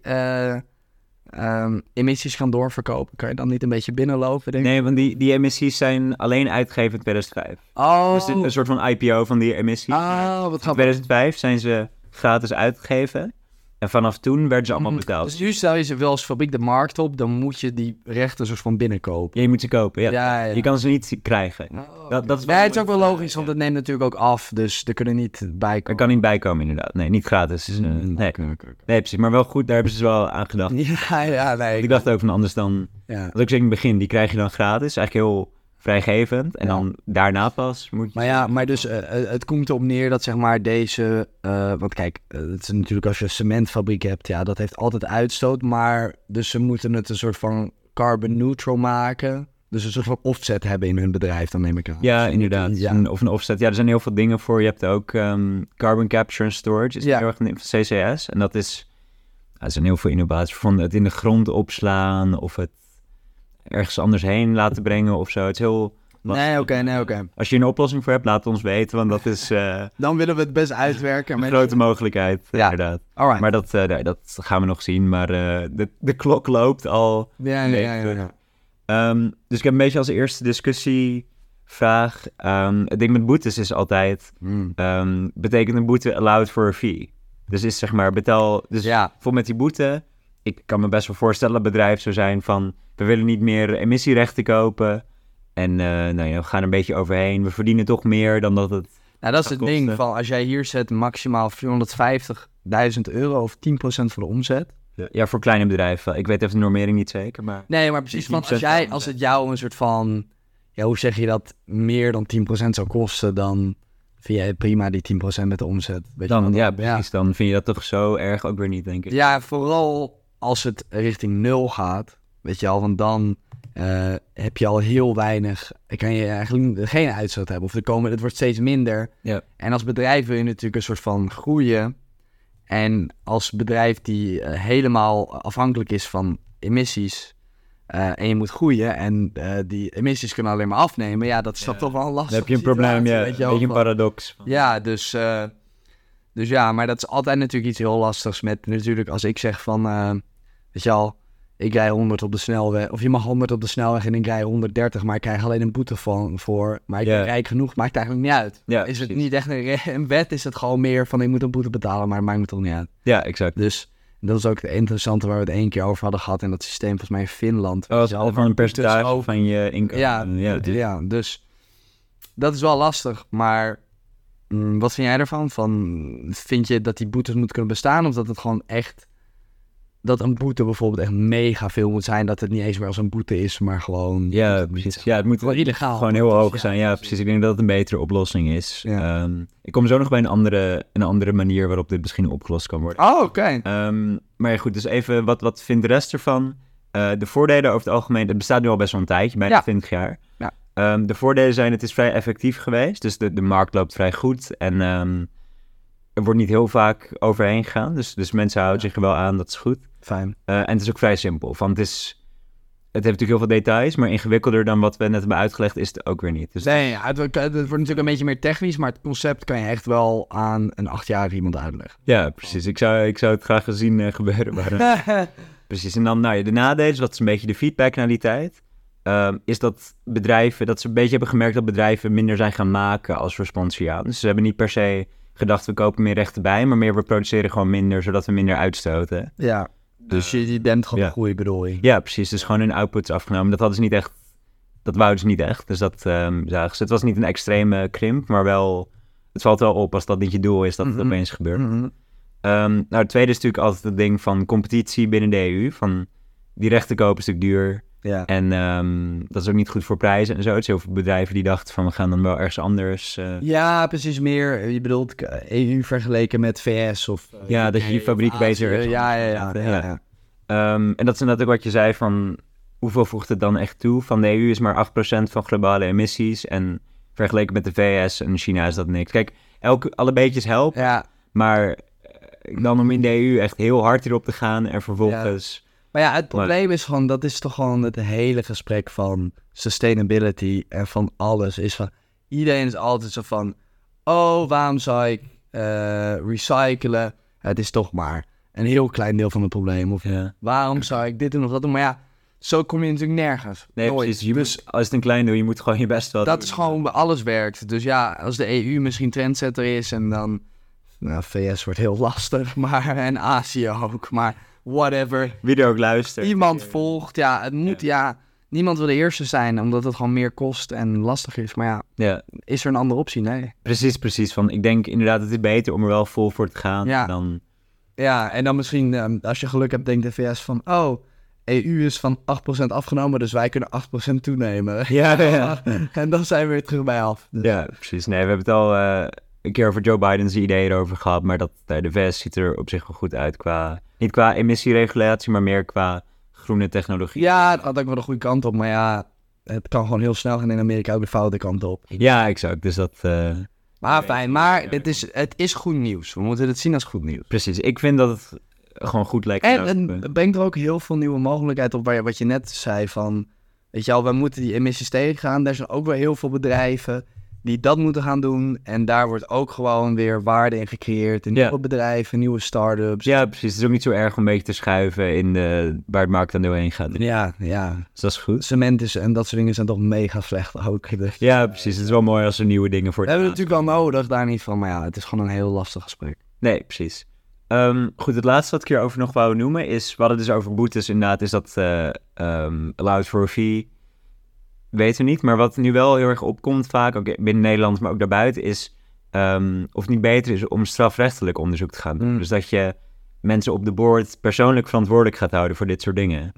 emissies gaan doorverkopen, kan je dan niet een beetje binnenlopen? Denk ik? Nee, want die emissies zijn alleen uitgegeven in 2005. Oh. Dus een soort van IPO van die emissies. Oh, wat grappig. In 2005 zijn ze gratis uitgegeven. En vanaf toen werden ze allemaal betaald. Dus nu stel je ze wel als fabriek de markt op, dan moet je die rechten soort van binnenkopen. Ja, je moet ze kopen, ja. Je kan ze niet krijgen. Dat is het is ook wel logisch, want het neemt natuurlijk ook af, dus er kunnen niet bij komen. Er kan niet bij komen, inderdaad. Nee, niet gratis. Nee, precies. Maar wel goed, daar hebben ze wel aan gedacht. Nee. Ik dacht ook van anders dan... Ja. Wat ik zeg in het begin, die krijg je dan gratis. Eigenlijk heel vrijgevend. En dan daarna pas moet je... Maar dus het komt erop neer dat zeg maar deze... want kijk, het is natuurlijk als je een cementfabriek hebt, ja, dat heeft altijd uitstoot. Maar dus ze moeten het een soort van carbon neutral maken. Dus een soort van offset hebben in hun bedrijf, dan neem ik aan. Ja, inderdaad. Ja. Of een offset. Ja, er zijn heel veel dingen voor. Je hebt ook carbon capture and storage. Is heel erg van CCS. En dat is... er zijn heel veel innovaties van het in de grond opslaan of het ergens anders heen laten brengen of zo. Het is heel... Nee, oké. Als je een oplossing voor hebt, laat het ons weten, want dat is... dan willen we het best uitwerken. Een grote mogelijkheid, inderdaad. Alright. Maar dat gaan we nog zien, maar de klok loopt al. Ja. Dus ik heb een beetje als eerste discussievraag. Het ding met boetes is altijd... betekent een boete allowed for a fee? Dus is zeg maar, betaal... Dus bijvoorbeeld met die boete... Ik kan me best wel voorstellen dat het bedrijf zou zijn van... We willen niet meer emissierechten kopen... En we gaan een beetje overheen. We verdienen toch meer dan dat het... Nou, dat is het ding van als jij hier zet maximaal €450.000 of 10% van de omzet. Ja, voor kleine bedrijven. Ik weet even de normering niet zeker, maar... Nee, maar precies. Want als het jou een soort van... Ja, hoe zeg je dat? Meer dan 10% zou kosten, dan vind jij prima die 10% met de omzet. Weet dan, je precies. Dan vind je dat toch zo erg ook weer niet, denk ik. Ja, vooral als het richting 0 gaat. Weet je al, want dan... heb je al heel weinig, kan je eigenlijk geen uitstoot hebben. Of het wordt steeds minder. Ja. En als bedrijf wil je natuurlijk een soort van groeien. En als bedrijf die helemaal afhankelijk is van emissies... en je moet groeien en die emissies kunnen alleen maar afnemen... Ja, dat is toch wel lastig. Dan heb je een probleem, een beetje een paradox. Ja, dus ja, maar dat is altijd natuurlijk iets heel lastigs met... Natuurlijk als ik zeg van, weet je al... Ik rij 100 op de snelweg, of je mag 100 op de snelweg en ik rij 130, maar ik krijg alleen een boete voor. Maar ik ben rijk genoeg, maakt eigenlijk niet uit. Ja, is het niet echt een wet, is het gewoon meer van ik moet een boete betalen, maar het maakt me toch niet uit. Ja, exact. Dus dat is ook het interessante waar we het 1 keer over hadden gehad en dat systeem volgens mij in Finland. Van een percentage van je inkomen. Ja, dus dat is wel lastig, maar wat vind jij ervan? Vind je dat die boetes moeten kunnen bestaan of dat het gewoon echt... dat een boete bijvoorbeeld echt mega veel moet zijn. Dat het niet eens meer als een boete is, maar gewoon... Ja, precies. Ja, het moet gewoon illegaal. Gewoon heel hoog zijn. Ja, precies. Ik denk dat het een betere oplossing is. Ja. Ik kom zo nog bij een andere manier waarop dit misschien opgelost kan worden. Oh, oké. Maar ja, goed, dus even, wat vindt de rest ervan? De voordelen over het algemeen, het bestaat nu al best wel een tijdje, bijna 20 jaar. Ja. De voordelen zijn, het is vrij effectief geweest. Dus de markt loopt vrij goed. En er wordt niet heel vaak overheen gegaan. Dus mensen houden zich er wel aan, dat is goed. Fijn. En het is ook vrij simpel. Want het heeft natuurlijk heel veel details, maar ingewikkelder dan wat we net hebben uitgelegd is het ook weer niet. Dus Nee, het wordt natuurlijk een beetje meer technisch, maar het concept kan je echt wel aan een 8-jarige iemand uitleggen. Ja, precies. Ik zou het graag gezien gebeuren. Maar, precies. En dan de nadelen, dat is een beetje de feedback-kwaliteit. Is dat bedrijven, dat ze een beetje hebben gemerkt dat bedrijven minder zijn gaan maken als responsiaan. Dus ze hebben niet per se gedacht, we kopen meer rechten bij, maar meer we produceren gewoon minder, zodat we minder uitstoten. Ja, dus je bent gewoon een goede bedoel je. Ja, precies. Dus gewoon hun output is afgenomen. Dat hadden ze niet echt, dat wouden ze niet echt. Dus dat zagen ze. Het was niet een extreme krimp, maar wel, het valt wel op als dat niet je doel is, dat het opeens gebeurt. Het tweede is natuurlijk altijd het ding van competitie binnen de EU. Van die rechten kopen is natuurlijk duur. Ja. En dat is ook niet goed voor prijzen en zo. Het zijn heel veel bedrijven die dachten van we gaan dan wel ergens anders. Ja, precies meer. Je bedoelt EU vergeleken met VS of... dat je fabriek bezig is. Ja. En dat is inderdaad ook wat je zei van hoeveel voegt het dan echt toe? Van de EU is maar 8% van globale emissies. En vergeleken met de VS en China is dat niks. Kijk, alle beetjes helpen. Ja. Maar dan om in de EU echt heel hard hierop te gaan en vervolgens... Ja. Maar ja, het probleem is gewoon, dat is toch gewoon het hele gesprek van sustainability en van alles. Is van, iedereen is altijd zo van, oh, waarom zou ik recyclen? Het is toch maar een heel klein deel van het probleem. Of waarom zou ik dit doen of dat doen? Maar ja, zo kom je natuurlijk nergens. Nee, precies. Dus als het een klein doel, je moet gewoon je best wel dat doen. is gewoon bij alles werkt. Dus ja, als de EU misschien trendsetter is en dan... Nou, VS wordt heel lastig, maar en Azië ook, maar... Whatever. Wie er ook luistert. Iemand volgt, het moet, niemand wil de eerste zijn, omdat het gewoon meer kost en lastig is. Maar is er een andere optie? Nee. Precies. Ik denk inderdaad, het is beter om er wel vol voor te gaan. Ja, dan... en dan misschien, als je geluk hebt, denkt de VS van, oh, EU is van 8% afgenomen, dus wij kunnen 8% toenemen. Ja. En dan zijn we weer terug bij af. Dus. Ja, precies. Nee, we hebben het al een keer over Joe Biden's ideeën erover gehad, maar dat de VS ziet er op zich wel goed uit niet qua emissieregulatie, maar meer qua groene technologie. Ja, het gaat ook wel de goede kant op, maar het kan gewoon heel snel gaan in Amerika ook de foute kant op. Ja, exact. Dus dat... Maar fijn, maar het is goed nieuws. We moeten het zien als goed nieuws. Precies, ik vind dat het gewoon goed lijkt. En het brengt er ook heel veel nieuwe mogelijkheden op, wat je net zei van, weet je wel, we moeten die emissies tegengaan. Er zijn ook wel heel veel bedrijven die dat moeten gaan doen. En daar wordt ook gewoon weer waarde in gecreëerd. In nieuwe bedrijven, nieuwe start-ups. Ja, precies. Het is ook niet zo erg om een beetje te schuiven in waar het marktaandeel heen gaat. Ja. Dus dat is goed. Cement is en dat soort dingen zijn toch mega slecht ook. Dus, ja, precies. Het is wel mooi als er nieuwe dingen voor we hebben het natuurlijk wel nodig, daar niet van. Maar het is gewoon een heel lastig gesprek. Nee, precies. Goed, het laatste wat ik hierover nog wou noemen is... We hadden dus over boetes. Inderdaad is dat allowed for a fee. Weten we niet, maar wat nu wel heel erg opkomt vaak, ook binnen Nederland, maar ook daarbuiten, is of het niet beter is om strafrechtelijk onderzoek te gaan doen. Dus dat je mensen op de board persoonlijk verantwoordelijk gaat houden voor dit soort dingen.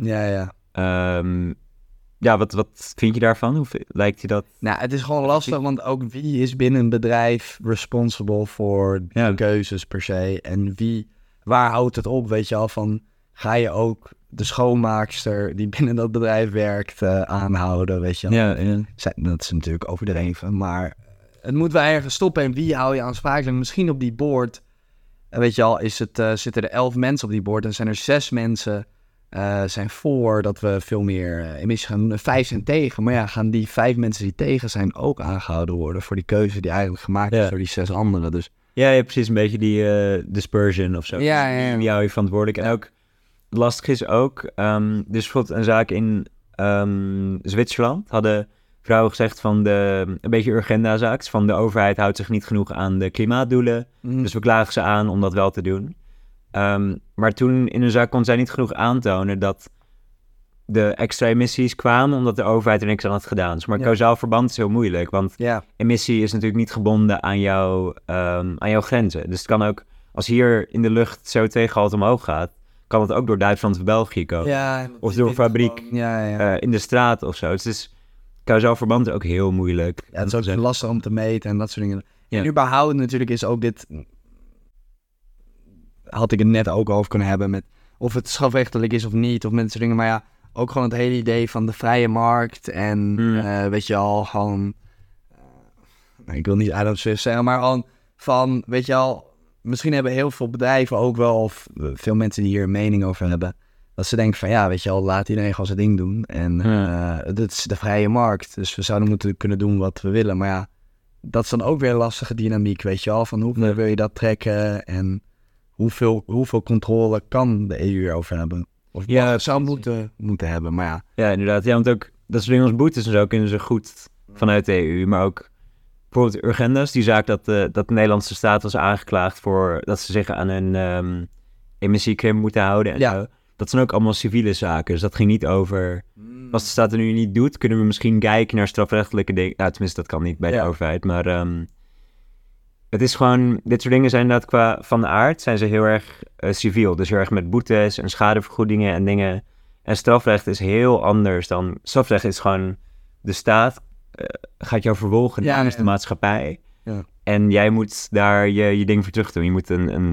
Wat vind je daarvan? Hoe lijkt je dat? Nou, het is gewoon lastig, want ook wie is binnen een bedrijf responsible voor de keuzes per se? En waar houdt het op, weet je al, van ga je ook de schoonmaakster die binnen dat bedrijf werkt aanhouden, weet je wel. Dat is natuurlijk overdreven, maar het moet wel ergens stoppen. En wie hou je aansprakelijk? Misschien op die board, weet je al, zitten er 11 mensen op die board en zijn er 6 mensen zijn voor dat we veel meer emissies gaan doen en 5 zijn tegen. Maar ja, gaan die 5 mensen die tegen zijn ook aangehouden worden voor die keuze die eigenlijk gemaakt is door die 6 anderen. Dus ja, precies een beetje die dispersion of zo. Ja. Wie hou je verantwoordelijk? En ook lastig is ook, dus bijvoorbeeld een zaak in Zwitserland hadden vrouwen gezegd van een beetje urgenda-zaak, van de overheid houdt zich niet genoeg aan de klimaatdoelen, dus we klagen ze aan om dat wel te doen. Maar toen in een zaak kon zij niet genoeg aantonen dat de extra emissies kwamen omdat de overheid er niks aan had gedaan. Dus maar causaal verband is heel moeilijk, want emissie is natuurlijk niet gebonden aan jouw grenzen. Dus het kan ook, als hier in de lucht CO2-gehalte omhoog gaat, kan het ook door Duitsland of België komen. Ja, Of door een fabriek in de straat of zo. Het is kausaal verband is ook heel moeilijk. Ja, het is ook lastig om te meten en dat soort dingen. Ja. En überhaupt natuurlijk is ook dit... Had ik het net ook over kunnen hebben met of het strafrechtelijk is of niet, of met soort dingen. Maar ja, ook gewoon het hele idee van de vrije markt en weet je al, gewoon... ik wil niet Adam Swift zeggen, maar gewoon van, weet je al... Misschien hebben heel veel bedrijven ook wel, of veel mensen die hier een mening over hebben, dat ze denken van ja, weet je al, laat iedereen gewoon zijn ding doen. En dit is de vrije markt, dus we zouden moeten kunnen doen wat we willen. Maar ja, dat is dan ook weer een lastige dynamiek, weet je al, van hoe wil je dat trekken en hoeveel controle kan de EU erover hebben? Of het zou moeten hebben, maar ja. Ja, inderdaad. Ja, want ook dat soort dingen als boetes en zo kunnen ze goed vanuit de EU, maar ook bijvoorbeeld Urgendas, die zaak dat de Nederlandse staat was aangeklaagd voor dat ze zich aan een emissiecrim moeten houden en zo. Dat zijn ook allemaal civiele zaken, dus dat ging niet over... Als de staat er nu niet doet, kunnen we misschien kijken naar strafrechtelijke dingen. Nou, tenminste, dat kan niet bij de overheid, maar het is gewoon... Dit soort dingen zijn inderdaad qua van de aard, zijn ze heel erg civiel. Dus heel erg met boetes en schadevergoedingen en dingen. En strafrecht is heel anders dan... Strafrecht is gewoon de staat... gaat jou vervolgen namens de maatschappij. Ja. En jij moet daar je ding voor terug doen. Je moet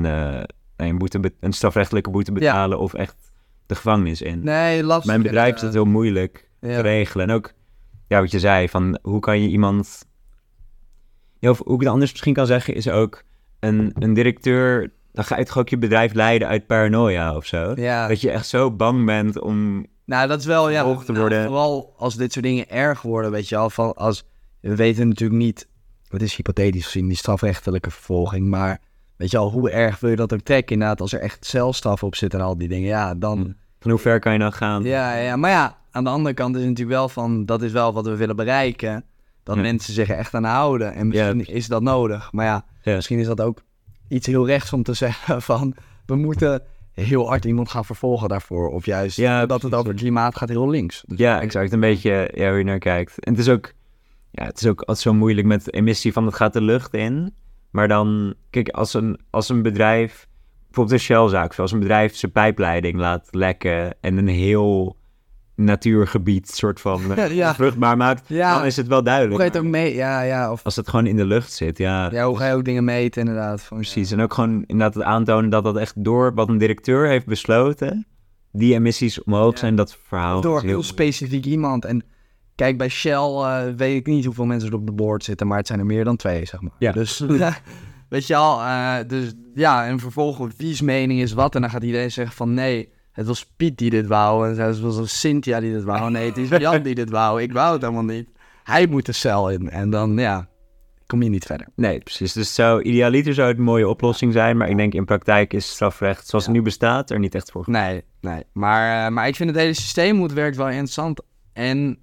een strafrechtelijke boete betalen of echt de gevangenis in. Nee, lastig. Mijn bedrijf is dat heel moeilijk te regelen. En ook, wat je zei, van hoe kan je iemand... Ja, of hoe ik het anders misschien kan zeggen, is ook een directeur... Dan ga je toch ook je bedrijf leiden uit paranoia of zo. Ja. Dat je echt zo bang bent om... Nou, dat is wel, te worden. Vooral als dit soort dingen erg worden, weet je wel. Van als, we weten natuurlijk niet, het is hypothetisch gezien, die strafrechtelijke vervolging. Maar weet je al, hoe erg wil je dat ook trekken? Inderdaad, als er echt celstraf op zit en al die dingen, dan... Van hoe ver kan je dan gaan? Ja, maar ja, aan de andere kant is het natuurlijk wel van, dat is wel wat we willen bereiken. Dat mensen zich er echt aan houden. En misschien is dat nodig. Maar misschien is dat ook iets heel rechts om te zeggen van, we moeten... heel hard iemand gaan vervolgen daarvoor. Of juist dat het over klimaat gaat heel links. Dus ja, exact. Een beetje hoe je naar kijkt. En het is ook altijd zo moeilijk met emissie van het gaat de lucht in. Maar dan, kijk, als een bedrijf, bijvoorbeeld een Shell-zaak, zoals een bedrijf zijn pijpleiding laat lekken en een heel natuurgebied soort van vruchtbaar maakt, dan is het wel duidelijk. Hoe ga je het ook mee? Ja. Of... Als het gewoon in de lucht zit, Ja, hoe ga je ook dingen meten inderdaad? Precies, en ook gewoon inderdaad het aantonen dat echt door wat een directeur heeft besloten, die emissies omhoog zijn, dat verhaal. Door heel specifiek iemand. En kijk, bij Shell weet ik niet hoeveel mensen er op de board zitten, maar het zijn er meer dan 2, zeg maar. Ja. Dus, weet je al, en vervolgens wie's mening is wat, en dan gaat iedereen zeggen van nee, het was Piet die dit wou. En het was Cynthia die dit wou. Nee, het is Jan die dit wou. Ik wou het helemaal niet. Hij moet de cel in. En dan, kom je niet verder. Nee, precies. Dus idealiter zou het een mooie oplossing zijn. Maar ik denk in praktijk is strafrecht zoals het nu bestaat er niet echt voor. Nee. Maar ik vind het hele systeem hoe het werkt wel interessant. En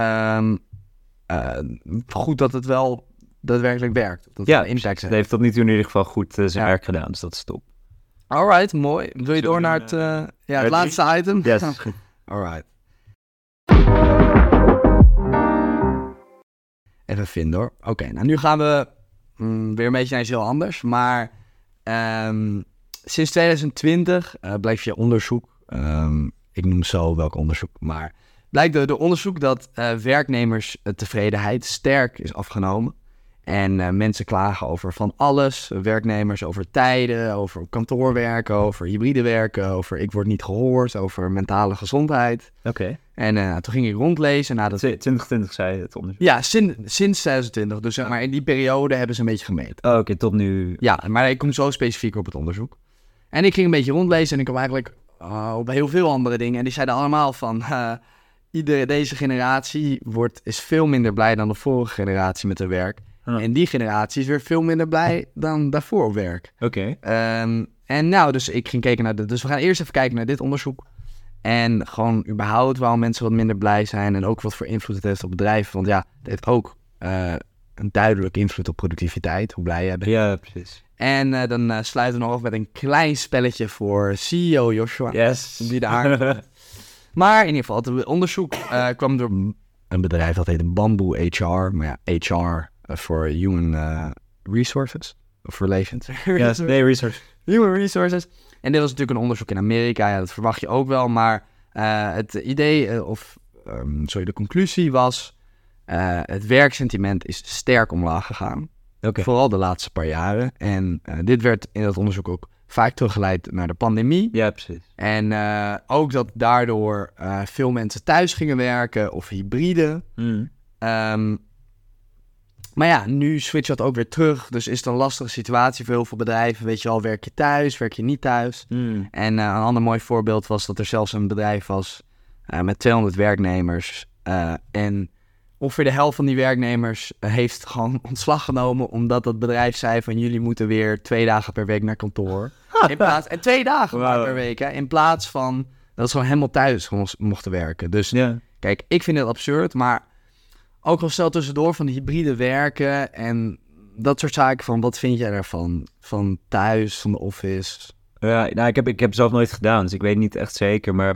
goed dat het wel daadwerkelijk werkt. Dat het heeft tot nu toe in ieder geval goed zijn werk gedaan. Dus dat is top. Alright, mooi. Wil je door naar het laatste item? Yes. Alright. Even vinden hoor. Oké, nou nu gaan we weer een beetje naar iets heel anders. Maar sinds 2020 blijkt via onderzoek, ik noem zo welk onderzoek, maar blijkt door onderzoek dat werknemerstevredenheid sterk is afgenomen. En mensen klagen over van alles. Werknemers over tijden, over kantoorwerken, over hybride werken, over ik word niet gehoord, over mentale gezondheid. Oké. En toen ging ik rondlezen. 2020 zei het onderzoek. Ja, sinds 2020. Dus zeg maar in die periode hebben ze een beetje gemeten. Oh, oké, tot nu. Ja, maar ik kom zo specifiek op het onderzoek. En ik ging een beetje rondlezen en ik kwam eigenlijk op heel veel andere dingen. En die zeiden allemaal van... deze generatie is veel minder blij dan de vorige generatie met hun werk. En die generatie is weer veel minder blij dan daarvoor op werk. Oké. En nou, dus ik ging kijken naar dus we gaan eerst even kijken naar dit onderzoek. En gewoon überhaupt waarom mensen wat minder blij zijn. En ook wat voor invloed het heeft op bedrijven. Want het heeft ook een duidelijke invloed op productiviteit. Hoe blij je bent. Ja, precies. En dan sluiten we nog af met een klein spelletje voor CEO Joshua. Yes. Die daar. Maar in ieder geval, het onderzoek kwam door een bedrijf dat heet Bamboo HR. Maar HR voor Human Resources. Of Relations. Yes, research. Human resources. En dit was natuurlijk een onderzoek in Amerika. Ja, dat verwacht je ook wel. Maar het idee, de conclusie was... het werksentiment is sterk omlaag gegaan. Okay. Vooral de laatste paar jaren. En dit werd in dat onderzoek ook vaak teruggeleid naar de pandemie. Ja, precies. En ook dat daardoor veel mensen thuis gingen werken of hybride. Maar ja, nu switcht dat ook weer terug. Dus is het een lastige situatie voor heel veel bedrijven. Weet je wel, werk je thuis, werk je niet thuis? En een ander mooi voorbeeld was dat er zelfs een bedrijf was met 200 werknemers. En ongeveer de helft van die werknemers heeft gewoon ontslag genomen... omdat dat bedrijf zei van jullie moeten weer 2 dagen per week naar kantoor. En 2 dagen per week, hè, in plaats van dat ze gewoon helemaal thuis mochten werken. Dus kijk, ik vind het absurd, maar ook al stel tussendoor van hybride werken en dat soort zaken van wat vind jij daarvan? Van thuis, van de office? Ja, nou, ik heb zelf nooit gedaan, dus ik weet niet echt zeker, maar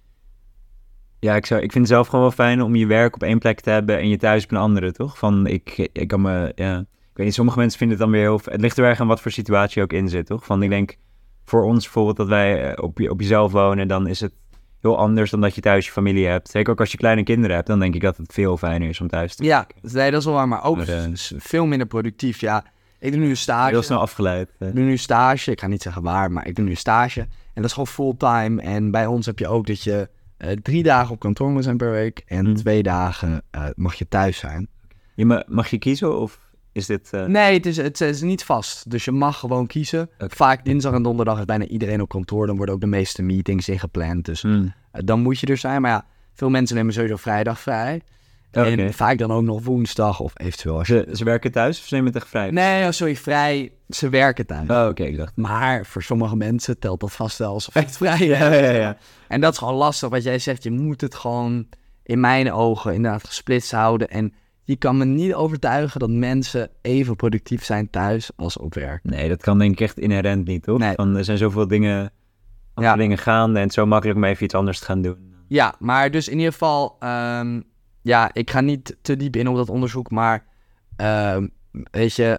ja, ik vind het zelf gewoon wel fijn om je werk op 1 plek te hebben en je thuis op een andere, toch? Van, ik kan me, ja, ik weet niet, sommige mensen vinden het dan weer heel... Het ligt er erg aan wat voor situatie je ook in zit, toch? Van, ik denk, voor ons bijvoorbeeld dat wij op jezelf wonen, dan is het heel anders dan dat je thuis je familie hebt. Zeker ook als je kleine kinderen hebt, dan denk ik dat het veel fijner is om thuis te werken. Ja, nee, dat is wel waar, maar ook veel minder productief. Ja, ik doe nu een stage. Heel snel afgeleid. Ik doe nu een stage, ik ga niet zeggen waar, maar ik doe nu een stage. En dat is gewoon fulltime. En bij ons heb je ook dat je 3 dagen op kantoor moet zijn per week en 2 dagen mag je thuis zijn. Mag je kiezen of is dit... Nee, het is niet vast. Dus je mag gewoon kiezen. Okay. Vaak dinsdag en donderdag is bijna iedereen op kantoor. Dan worden ook de meeste meetings ingepland. Dus dan moet je er zijn. Maar ja, veel mensen nemen sowieso vrijdag vrij. Okay. En vaak dan ook nog woensdag of eventueel... Als je... Ze werken thuis of ze nemen het echt vrij? Nee, vrij. Ze werken thuis. Oh, oké, ik dacht. Maar voor sommige mensen telt dat vast wel als echt vrij. Ja. En dat is gewoon lastig. Wat jij zegt, je moet het gewoon in mijn ogen inderdaad gesplitst houden. En je kan me niet overtuigen dat mensen even productief zijn thuis als op werk. Nee, dat kan denk ik echt inherent niet, toch? Nee. Er zijn zoveel dingen gaande en het is zo makkelijk om even iets anders te gaan doen. Ja, maar dus in ieder geval... ik ga niet te diep in op dat onderzoek, maar weet je...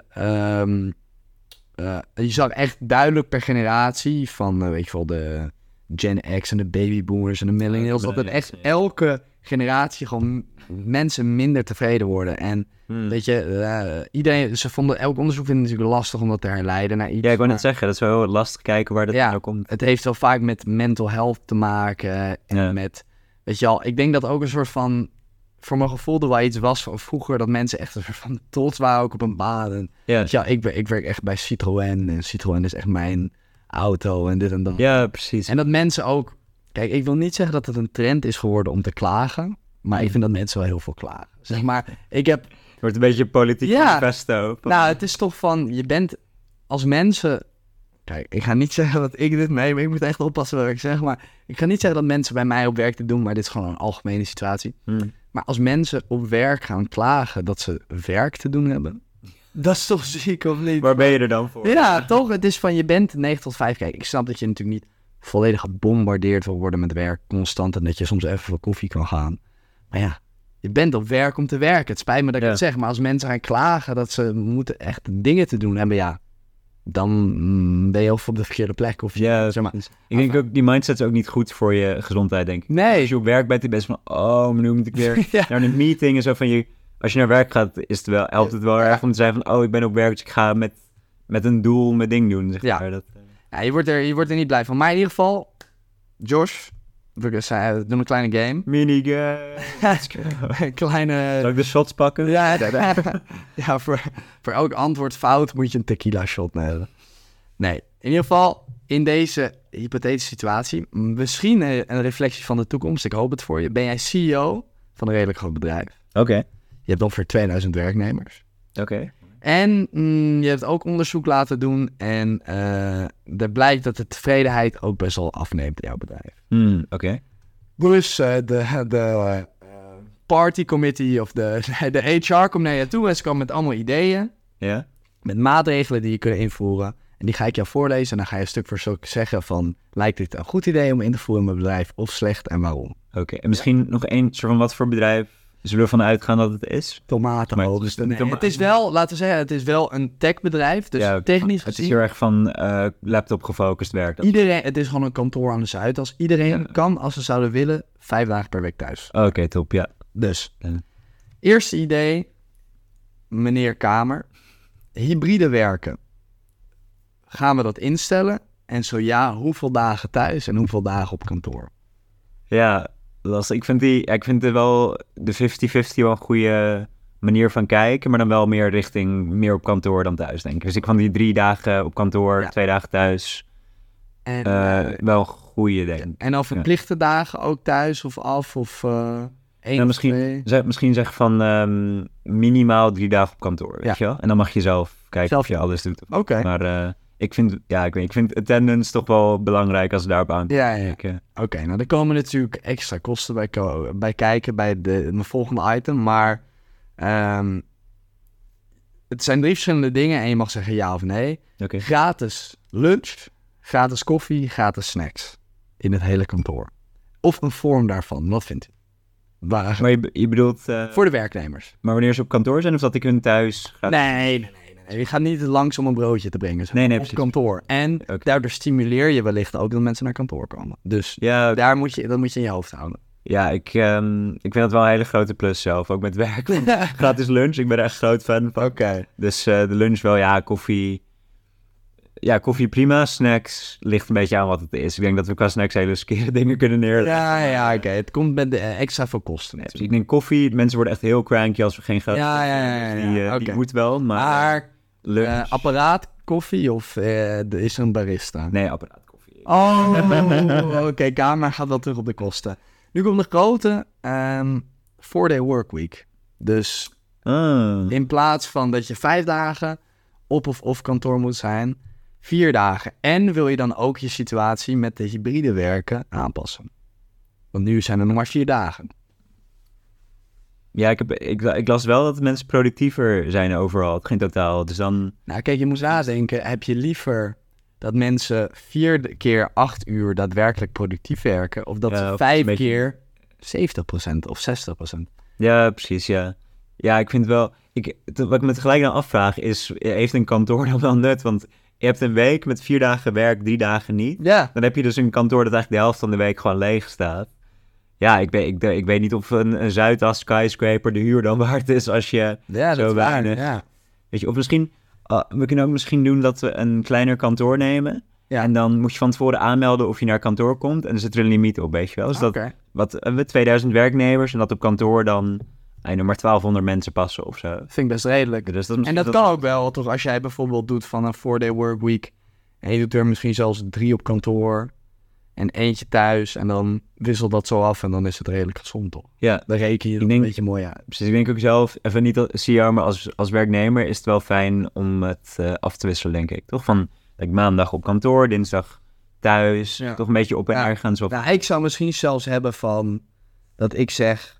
je zag echt duidelijk per generatie van, weet je wel, de Gen X en de babyboomers en de millennials, dat het echt elke generatie gewoon mensen minder tevreden worden. En weet je, iedereen, ze vonden, elk onderzoek vindt het natuurlijk lastig om dat te herleiden naar iets. Ja, ik wou net zeggen, dat is wel heel lastig kijken waar dat nou komt. Het heeft wel vaak met mental health te maken en met, weet je wel, ik denk dat ook een soort van, voor mijn gevoel er wel iets was van vroeger, dat mensen echt een soort van trots waren ook op een baan. En, weet je wel, ik werk echt bij Citroën en Citroën is echt mijn auto en dit en dat. Ja, precies. En dat mensen ook, kijk, ik wil niet zeggen dat het een trend is geworden om te klagen, maar ik vind dat mensen wel heel veel klagen. Zeg maar, ik heb... Het wordt een beetje politiek manifesto. Nou, het is toch van, je bent als mensen... Kijk, ik ga niet zeggen dat ik dit mee, maar ik moet echt oppassen wat ik zeg, maar ik ga niet zeggen dat mensen bij mij op werk te doen, maar dit is gewoon een algemene situatie. Maar als mensen op werk gaan klagen dat ze werk te doen hebben, dat is toch ziek of niet? Waar ben je er dan voor? Ja, toch? Het is van, je bent 9 tot 5. Kijk, ik snap dat je natuurlijk niet volledig gebombardeerd wil worden met werk constant en dat je soms even voor koffie kan gaan. Maar ja, je bent op werk om te werken. Het spijt me dat ik het zeg, maar als mensen gaan klagen dat ze moeten echt dingen te doen hebben, ja, dan ben je of op de verkeerde plek. Of, zeg maar. Ik denk ook, die mindset is ook niet goed voor je gezondheid, denk ik. Nee. Als je op werk bent, je bent van, maar nu moet ik weer naar een meeting en zo van je. Als je naar werk gaat, helpt het wel erg om te zijn van, ik ben op werk, dus ik ga met een doel mijn ding doen, zeg maar. Ja, je wordt er niet blij van. Maar in ieder geval, Josh, we doen een kleine game. Minigame. Kleine... Zal ik de shots pakken? Ja, voor elk antwoord fout moet je een tequila shot nemen. Nee, in ieder geval, in deze hypothetische situatie, misschien een reflectie van de toekomst, ik hoop het voor je, ben jij CEO van een redelijk groot bedrijf. Oké. Je hebt ongeveer 2000 werknemers. Oké. En je hebt ook onderzoek laten doen en er blijkt dat de tevredenheid ook best wel afneemt in jouw bedrijf. Oké. Dus de party committee of de HR komt naar je toe en ze komen met allemaal ideeën. Ja. Met maatregelen die je kunnen invoeren. En die ga ik jou voorlezen en dan ga je stuk voor stuk zeggen van, lijkt dit een goed idee om in te voeren in mijn bedrijf of slecht en waarom? Oké. En misschien nog één soort van wat voor bedrijf? Zullen we ervan uitgaan dat het is? Tomatenhoogst. Het is wel, laten we zeggen, het is wel een techbedrijf. Dus technisch gezien... Het is heel erg van laptop gefocust werk. Iedereen, het is gewoon een kantoor aan de Zuidas. Iedereen kan, als ze zouden willen, 5 dagen per week thuis. Oké, top, ja. Dus, eerste idee, meneer Kamer. Hybride werken. Gaan we dat instellen? En zo ja, hoeveel dagen thuis en hoeveel dagen op kantoor? Ja, lastig. Ik vind wel de 50-50 wel een goede manier van kijken, maar dan wel meer richting meer op kantoor dan thuis, denk ik. Dus ik van die 3 dagen op kantoor, 2 dagen thuis, en, wel een goede, denk ik. En dan verplichte dagen ook thuis of af of één of twee? Misschien zeg van minimaal 3 dagen op kantoor, weet je wel? En dan mag je zelf kijken of je alles doet. Oké. Maar ik vind attendance toch wel belangrijk als we daarop aan. Ja. Oké, nou er komen natuurlijk extra kosten bij kijken bij mijn volgende item, maar het zijn 3 verschillende dingen en je mag zeggen ja of nee. Okay. Gratis lunch, gratis koffie, gratis snacks in het hele kantoor. Of een vorm daarvan, wat vindt u? Maar je bedoelt... voor de werknemers. Maar wanneer ze op kantoor zijn of dat ik hun thuis... Nee. Je gaat niet langs om een broodje te brengen. Nee, op kantoor. En daardoor stimuleer je wellicht ook dat mensen naar kantoor komen. Dus dat moet je in je hoofd houden. Ja, ik vind het wel een hele grote plus zelf. Ook met werk. Gratis lunch, ik ben er echt groot fan van. Oké. Dus de lunch wel, koffie... Ja, koffie prima. Snacks ligt een beetje aan wat het is. Ik denk dat we qua snacks hele skere dingen kunnen neerleggen. Ja, oké. Het komt met de extra veel kosten. Dus ik denk koffie. Mensen worden echt heel cranky als we geen geld hebben. Die moet wel, maar apparaat koffie of is er een barista? Nee, apparaat koffie. Oké. Kamer gaat wel terug op de kosten. Nu komt de grote 4-day workweek. Dus in plaats van dat je 5 dagen op of kantoor moet zijn, 4 dagen. En wil je dan ook je situatie met de hybride werken aanpassen? Want nu zijn er nog maar 4 dagen. Ja, ik las wel dat mensen productiever zijn overal. Geen totaal. Dus dan... Nou, kijk, je moet nadenken. Heb je liever dat mensen 4 keer 8 uur daadwerkelijk productief werken, of dat ze 5 keer 70% of 60%? Ja, precies, ja. Ja, ik vind wel... Wat ik me tegelijk dan afvraag is, heeft een kantoor dan wel nut? Want je hebt een week met 4 dagen werk, 3 dagen niet. Ja. Dan heb je dus een kantoor dat eigenlijk de helft van de week gewoon leeg staat. Ja, ik weet niet of een Zuidas skyscraper de huur dan waard is als je zo weinig... Ja. Weet je, of misschien... we kunnen ook misschien doen dat we een kleiner kantoor nemen. Ja. En dan moet je van tevoren aanmelden of je naar kantoor komt. En er zit er een limiet op, weet je wel. Dus dat 2000 werknemers en dat op kantoor dan... maar 1200 mensen passen of zo. Vind ik best redelijk. Dus dat kan ook wel, toch? Als jij bijvoorbeeld doet van een 4-day workweek en je doet er misschien zelfs 3 op kantoor en eentje thuis en dan wisselt dat zo af en dan is het redelijk gezond, toch? Ja. Dan reken je een beetje mooi uit. Precies, ik denk ook zelf, even niet als CEO, maar als werknemer is het wel fijn om het af te wisselen, denk ik. Toch? Van maandag op kantoor, dinsdag thuis, toch een beetje op en neer gaan. Zo. Nou, ik zou misschien zelfs hebben van dat ik zeg...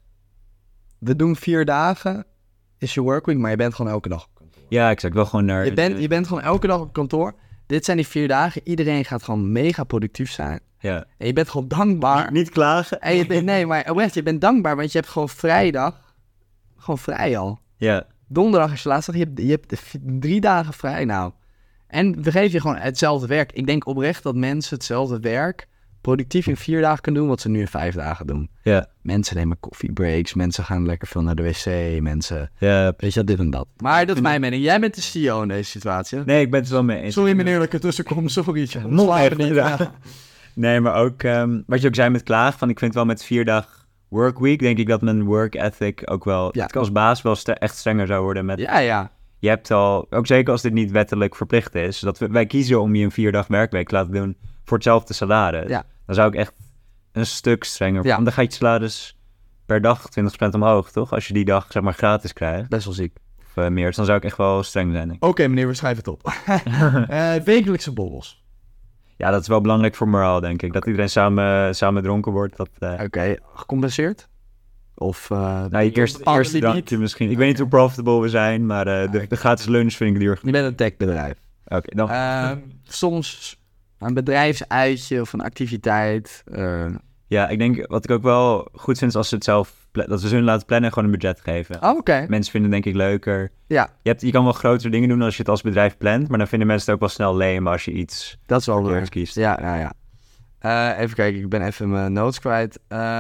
We doen 4 dagen, is je workweek, maar je bent gewoon elke dag op kantoor. Ja, exact. Wel gewoon naar... Je bent gewoon elke dag op kantoor. Dit zijn die 4 dagen. Iedereen gaat gewoon mega productief zijn. Ja. En je bent gewoon dankbaar. Niet klagen. En je bent dankbaar, want je hebt gewoon vrijdag. Gewoon vrij al. Ja. Donderdag is je laatste dag. Je hebt 3 dagen vrij nou. En we geven je gewoon hetzelfde werk. Ik denk oprecht dat mensen hetzelfde werk... productief in 4 dagen kunnen doen wat ze nu in 5 dagen doen. Ja. Mensen nemen koffiebreaks, mensen gaan lekker veel naar de wc, mensen... Ja, weet je, dit en dat. Maar dat is mijn mening. Jij bent de CEO in deze situatie. Nee, ik ben het wel mee eens. Sorry meneer dat ik er tussenkom, sorry. Nog even. Nee, maar ook wat je ook zei met klaag, van ik vind wel met 4 dag workweek, denk ik dat mijn work ethic ook wel... Ja. Dat ik als baas wel echt strenger zou worden met... Ja. Je hebt al, ook zeker als dit niet wettelijk verplicht is, dat wij kiezen om je een 4 dag werkweek te laten doen voor hetzelfde salaris. Ja. Dan zou ik echt een stuk strenger... Ja. Want dan gaat je salaris per dag 20% omhoog, toch? Als je die dag, zeg maar, gratis krijgt. Best wel ziek. Of meer, dus dan zou ik echt wel streng zijn. Oké, meneer, we schrijven het op. Wekelijkse borrels. Ja, dat is wel belangrijk voor moraal, denk ik. Dat iedereen samen dronken wordt. Oké, gecompenseerd? Of... je eerste drankje misschien. Ik weet niet hoe profitable we zijn, maar de gratis lunch vind ik duur. Je bent een techbedrijf. Oké, dan... soms... Een bedrijfsuitje of een activiteit. Ja, ik denk wat ik ook wel goed vind is als ze het zelf dat we ze hun laten plannen en gewoon een budget geven. Oh, oké. Mensen vinden het denk ik leuker. Ja. Je kan wel grotere dingen doen als je het als bedrijf plant, maar dan vinden mensen het ook wel snel lame als je iets Dat is wel verkeerds leuk. kiest. Ja. Even kijken, ik ben even mijn notes kwijt.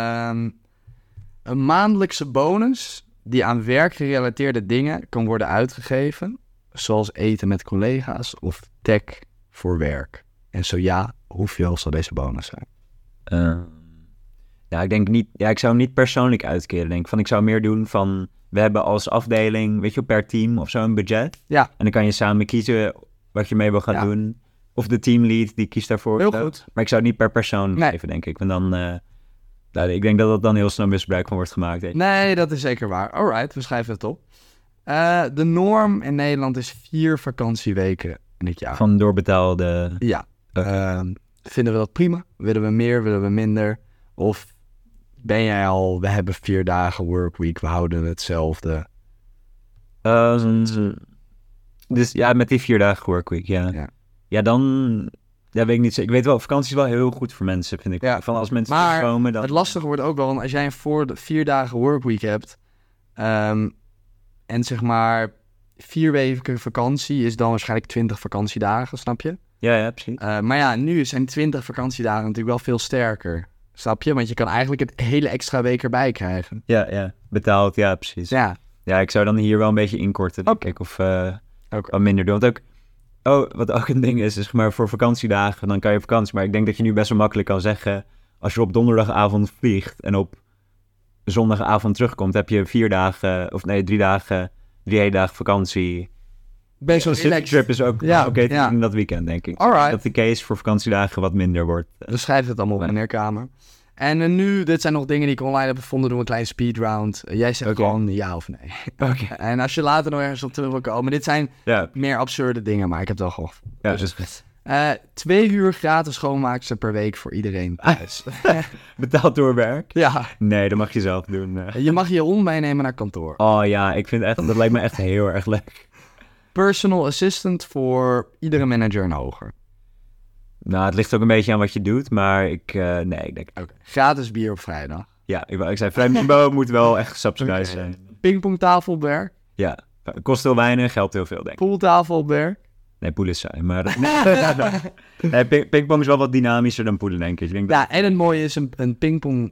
Een maandelijkse bonus die aan werkgerelateerde dingen kan worden uitgegeven, zoals eten met collega's of tech voor werk. En zo ja, hoeveel zal deze bonus zijn? Ja, ik denk niet. Ja, ik zou hem niet persoonlijk uitkeren. Denk ik zou meer doen van. We hebben als afdeling, weet je, per team of zo een budget. Ja. En dan kan je samen kiezen wat je mee wil gaan doen. Of de teamlead die kiest daarvoor. Heel goed. Maar ik zou het niet per persoon geven, denk ik. Want dan, ik denk dat er dan heel snel misbruik van wordt gemaakt. Denk ik. Nee, dat is zeker waar. Alright, we schrijven het op. De norm in Nederland is 4 vakantieweken in het jaar. Van doorbetaalde. Ja. Vinden we dat prima? Willen we meer? Willen we minder? Of ben jij al, we hebben 4 dagen workweek, we houden hetzelfde? Dus ja, met die 4 dagen workweek, ja. Ja, dan... Ja, weet ik niet. Ik weet wel, vakantie is wel heel goed voor mensen, vind ik. Ja. Van als mensen maar komen, dan... het lastige wordt ook wel, want als jij een 4 dagen workweek hebt... en zeg maar 4 weken vakantie is dan waarschijnlijk 20 vakantiedagen, snap je? Ja, precies. Maar ja, nu zijn 20 vakantiedagen natuurlijk wel veel sterker. Snap je? Want je kan eigenlijk het hele extra week erbij krijgen. Ja. Betaald, ja, precies. Ja. Ja, ik zou dan hier wel een beetje inkorten, denk ik. Of wat minder doen. Want ook, wat ook een ding is zeg maar voor vakantiedagen, dan kan je op vakantie. Maar ik denk dat je nu best wel makkelijk kan zeggen, als je op donderdagavond vliegt en op zondagavond terugkomt, heb je 3 hele dagen vakantie. Best wel City trip is ook oké in dat weekend, denk ik. Alright. Dat de case voor vakantiedagen wat minder wordt. We schrijven het allemaal op in de kamer. En nu, dit zijn nog dingen die ik online heb gevonden, doen we een kleine speedround. Jij zegt gewoon ja of nee. Oké. En als je later nog ergens op terug wil komen, dit zijn meer absurde dingen, maar ik heb het wel gevonden. Ja, dus goed. 2 uur gratis schoonmaakster per week voor iedereen thuis. Betaald door werk? Ja. Nee, dat mag je zelf doen. Je mag je hond meenemen naar kantoor. Oh ja, ik vind echt, dat lijkt me echt heel erg leuk. Personal assistant voor iedere manager en hoger. Nou, het ligt ook een beetje aan wat je doet, maar ik denk... Okay. Gratis bier op vrijdag. Ja, ik zei, vrij minimum moet wel echt gesubsidized zijn. Pingpongtafel op werk. Ja, kost heel weinig, helpt heel veel, denk ik. Pooltafel op werk. Nee, pool is saai, maar... pingpong is wel wat dynamischer dan poelen, denk ik. En het mooie is, een pingpong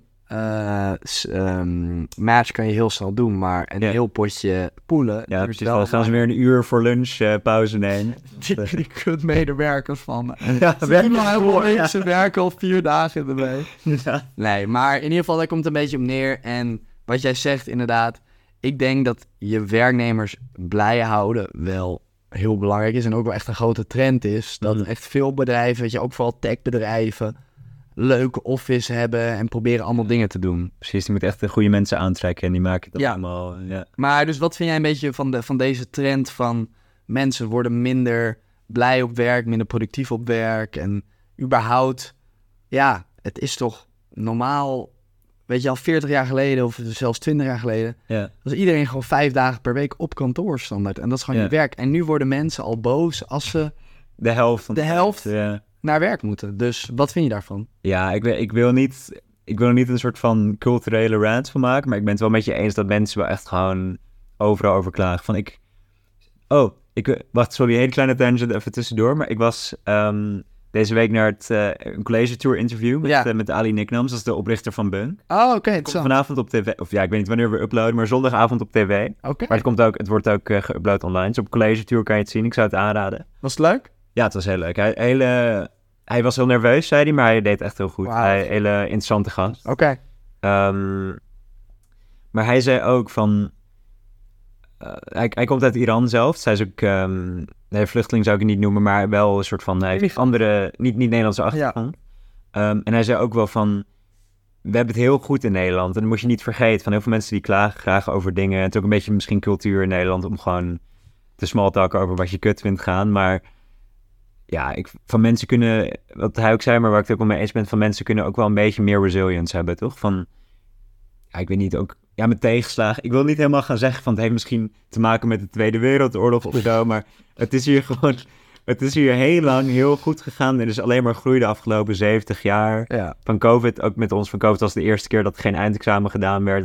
match kan je heel snel doen, maar een heel potje poelen... Ja, precies. Dan gaan ze weer 1 uur voor lunch pauze nemen. Die kut medewerkers van me. Ja, ze werken al 4 dagen in de week. Ja. Nee, maar in ieder geval, daar komt het een beetje op neer. En wat jij zegt, inderdaad, ik denk dat je werknemers blij houden wel heel belangrijk is en ook wel echt een grote trend is. Dat echt veel bedrijven, weet je, ook vooral techbedrijven, leuke office hebben en proberen allemaal dingen te doen. Precies, die moeten echt de goede mensen aantrekken en die maken het allemaal. Ja. Maar dus wat vind jij een beetje van deze trend van mensen worden minder blij op werk, minder productief op werk en überhaupt, ja, het is toch normaal, weet je al 40 jaar geleden of zelfs 20 jaar geleden, was iedereen gewoon 5 dagen per week op kantoor standaard en dat is gewoon je werk. En nu worden mensen al boos als ze de helft naar werk moeten. Dus wat vind je daarvan? Ja, ik wil niet een soort van culturele rant van maken, maar ik ben het wel met je eens dat mensen wel echt gewoon overal over klagen. Van wacht, sorry, een hele kleine tangent even tussendoor, maar ik was deze week naar een college tour interview met Ali Nicknams, dat is de oprichter van Bunk. Oh, oké. Het komt vanavond op tv, of ja, ik weet niet wanneer we uploaden, maar zondagavond op tv. Okay. Maar het wordt ook geüpload online, dus op college tour kan je het zien, ik zou het aanraden. Was het leuk? Ja, het was heel leuk. Hij was heel nerveus, zei hij, maar hij deed echt heel goed. Wow. Hij hele interessante gast. Oké. Maar hij zei ook van... hij komt uit Iran zelf. Hij is ook... vluchteling zou ik het niet noemen, maar wel een soort van... Hij heeft andere... Niet Nederlandse achtergrond. Ja. En hij zei ook wel van... We hebben het heel goed in Nederland. En dat moet je niet vergeten. Van heel veel mensen die klagen graag over dingen. Het is ook een beetje misschien cultuur in Nederland... om gewoon te smalltalken over wat je kut vindt gaan. Maar... Ja, van mensen kunnen, wat hij ook zei, maar waar ik het ook wel mee eens ben, van mensen kunnen ook wel een beetje meer resilience hebben, toch? Van, ja, ik weet niet, ook, ja, met tegenslagen. Ik wil niet helemaal gaan zeggen van, het heeft misschien te maken met de Tweede Wereldoorlog of zo, maar het is hier heel lang heel goed gegaan. Er is alleen maar groei de afgelopen 70 jaar. Ja. Van COVID, ook met ons van COVID was de eerste keer dat er geen eindexamen gedaan werd. Dat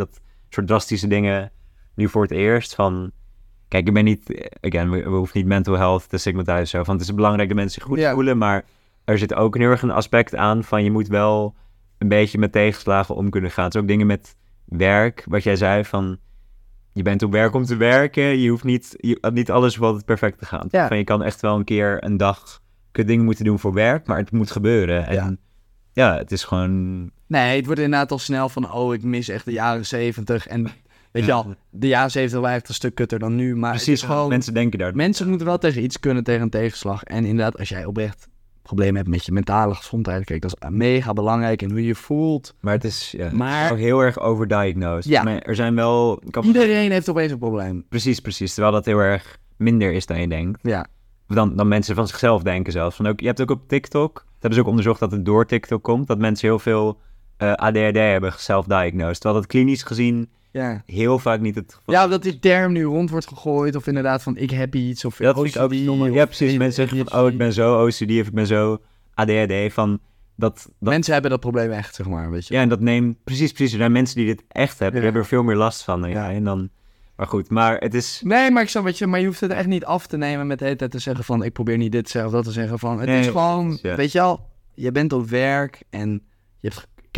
soort drastische dingen nu voor het eerst. Van, kijk, ik ben niet... Again, we hoeven niet mental health te stigmatiseren of zo. Van, het is belangrijk dat mensen zich goed voelen, maar er zit ook heel erg een aspect aan van je moet wel een beetje met tegenslagen om kunnen gaan. Het is ook dingen met werk, wat jij zei van... Je bent op werk om te werken. Je hoeft niet alles wat het perfect te gaan. Ja. Van, je kan echt wel een keer een dag dingen moeten doen voor werk, maar het moet gebeuren. En het is gewoon... Nee, het wordt inderdaad al snel van, ik mis echt de jaren 70. En weet je al, de jaren 70 waren echt een stuk kutter dan nu. Maar precies, gewoon, mensen denken daar. Mensen moeten wel tegen iets kunnen, tegen een tegenslag. En inderdaad, als jij oprecht problemen hebt met je mentale gezondheid, kijk, dat is mega belangrijk en hoe je je voelt. Maar het is ook heel erg overdiagnosed. Ja. Maar er zijn wel... Iedereen heeft opeens een probleem. Precies. Terwijl dat heel erg minder is dan je denkt. Ja. Dan mensen van zichzelf denken zelfs. Van ook, je hebt ook op TikTok, dat hebben ze ook onderzocht dat het door TikTok komt, dat mensen heel veel ADHD hebben self-diagnosed. Terwijl dat klinisch gezien heel vaak niet het geval is. Ja, dat die term nu rond wordt gegooid, of inderdaad van ik heb iets, of dat vind ik ook stom. Ja, precies. Mensen zeggen van, ik ben zo OCD of ik ben zo ADHD. Van, dat... Mensen hebben dat probleem echt, zeg maar, weet je. Ja, en dat neemt... Precies. Er zijn mensen die dit echt hebben. Die hebben er veel meer last van. En dan... Maar goed, maar het is... Nee, maar ik snap wat je... Maar je hoeft het echt niet af te nemen met de hele tijd te zeggen van... Ik probeer niet dit te zeggen of dat te zeggen van... Het is gewoon... Weet je al, je bent op werk en je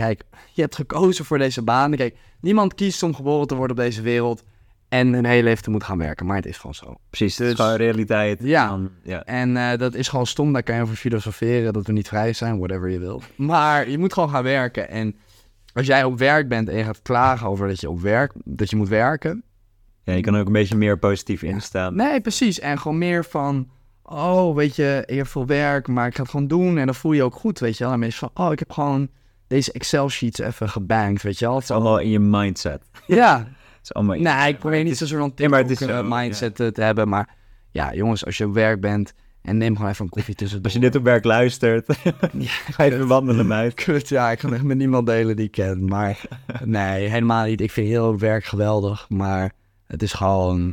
hebt gekozen voor deze baan. Kijk, niemand kiest om geboren te worden op deze wereld... en hun hele leven te moeten gaan werken. Maar het is gewoon zo. Precies, het is gewoon realiteit. Ja, en dat is gewoon stom. Daar kan je over filosoferen, dat we niet vrij zijn, whatever je wil. Maar je moet gewoon gaan werken. En als jij op werk bent en je gaat klagen over dat je moet werken... Ja, je kan ook een beetje meer positief instaan. Nee, precies. En gewoon meer van... weet je, ik heb veel werk, maar ik ga het gewoon doen. En dan voel je je ook goed, weet je wel. En mensen van, ik heb gewoon deze Excel-sheets even gebankt, weet je wel. Het is allemaal in je mindset. Ja. Het is allemaal ik probeer niet zo'n soort mindset te hebben. Maar ja, jongens, als je op werk bent... En neem gewoon even een koffie tussendoor. Als je dit op werk luistert, ga even wandelen met. Kut, ja, ik kan echt met niemand delen die ik ken. Maar nee, helemaal niet. Ik vind heel werk geweldig, maar het is gewoon...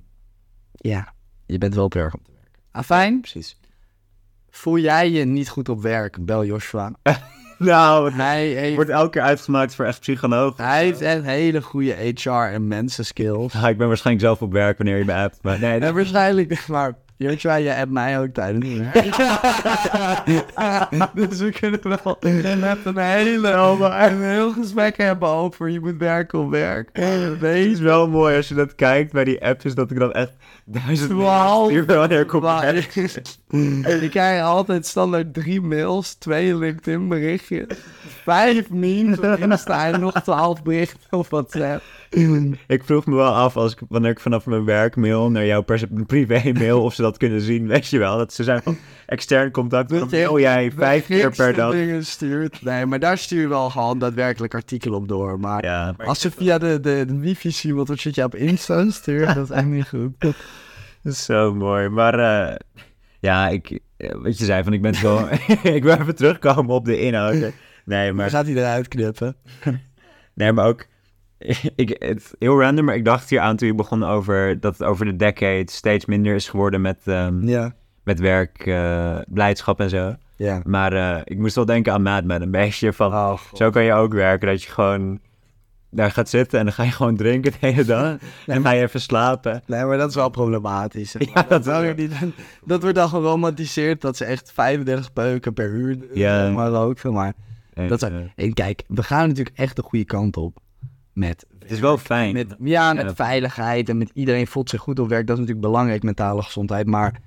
Ja, je bent wel op werk om te werken. Fijn. Precies. Voel jij je niet goed op werk? Bel Joshua. Nou, hij wordt elke keer uitgemaakt voor echt psycholoog. Hij heeft echt hele goede HR en mensenskills. Ja, ik ben waarschijnlijk zelf op werk wanneer je me appt. Maar nee, waarschijnlijk, maar... Joshua, je appt mij ook tijdens het werk. Dus we kunnen wel een heel gesprek hebben over je moet werken op werk. Nee, het is wel mooi als je dat kijkt bij die appjes, dat ik dan echt 1000 wanneer ik op werk. Ik krijg altijd standaard 3 mails, 2 LinkedIn berichtjes, 5 memes op Insta en nog 12 berichten op WhatsApp. Ik vroeg me wel af, wanneer ik vanaf mijn werkmail naar jouw privé-mail, of ze dat kunnen zien, weet je wel. Dat ze zijn van extern contact, dan mail jij 5 keer per dag. Stuurt. Nee, maar daar stuur je wel gewoon daadwerkelijk artikelen op door. Maar als ze via de wifi zien wat je op Insta stuurt, dat is echt niet goed. Dat is zo mooi. Maar wat je zei, van ik ben zo... ik wil even terugkomen op de inhoud. Nee, maar... Gaat hij eruit knippen? Nee, maar ook... het heel random, maar ik dacht hier aan toen je begon over dat het over de decade steeds minder is geworden met werk, blijdschap en zo. Ja. Maar ik moest wel denken aan Mad Men, een beetje van, zo kan je ook werken, dat je gewoon daar gaat zitten en dan ga je gewoon drinken de hele dag en dan ga je even slapen. Nee, maar dat is wel problematisch. Ja, dat wordt dan geromantiseerd dat ze echt 35 peuken per uur maar ook veel maar. En kijk, we gaan natuurlijk echt de goede kant op. Het is wel fijn. Met veiligheid en met iedereen voelt zich goed op werk. Dat is natuurlijk belangrijk, mentale gezondheid. Maar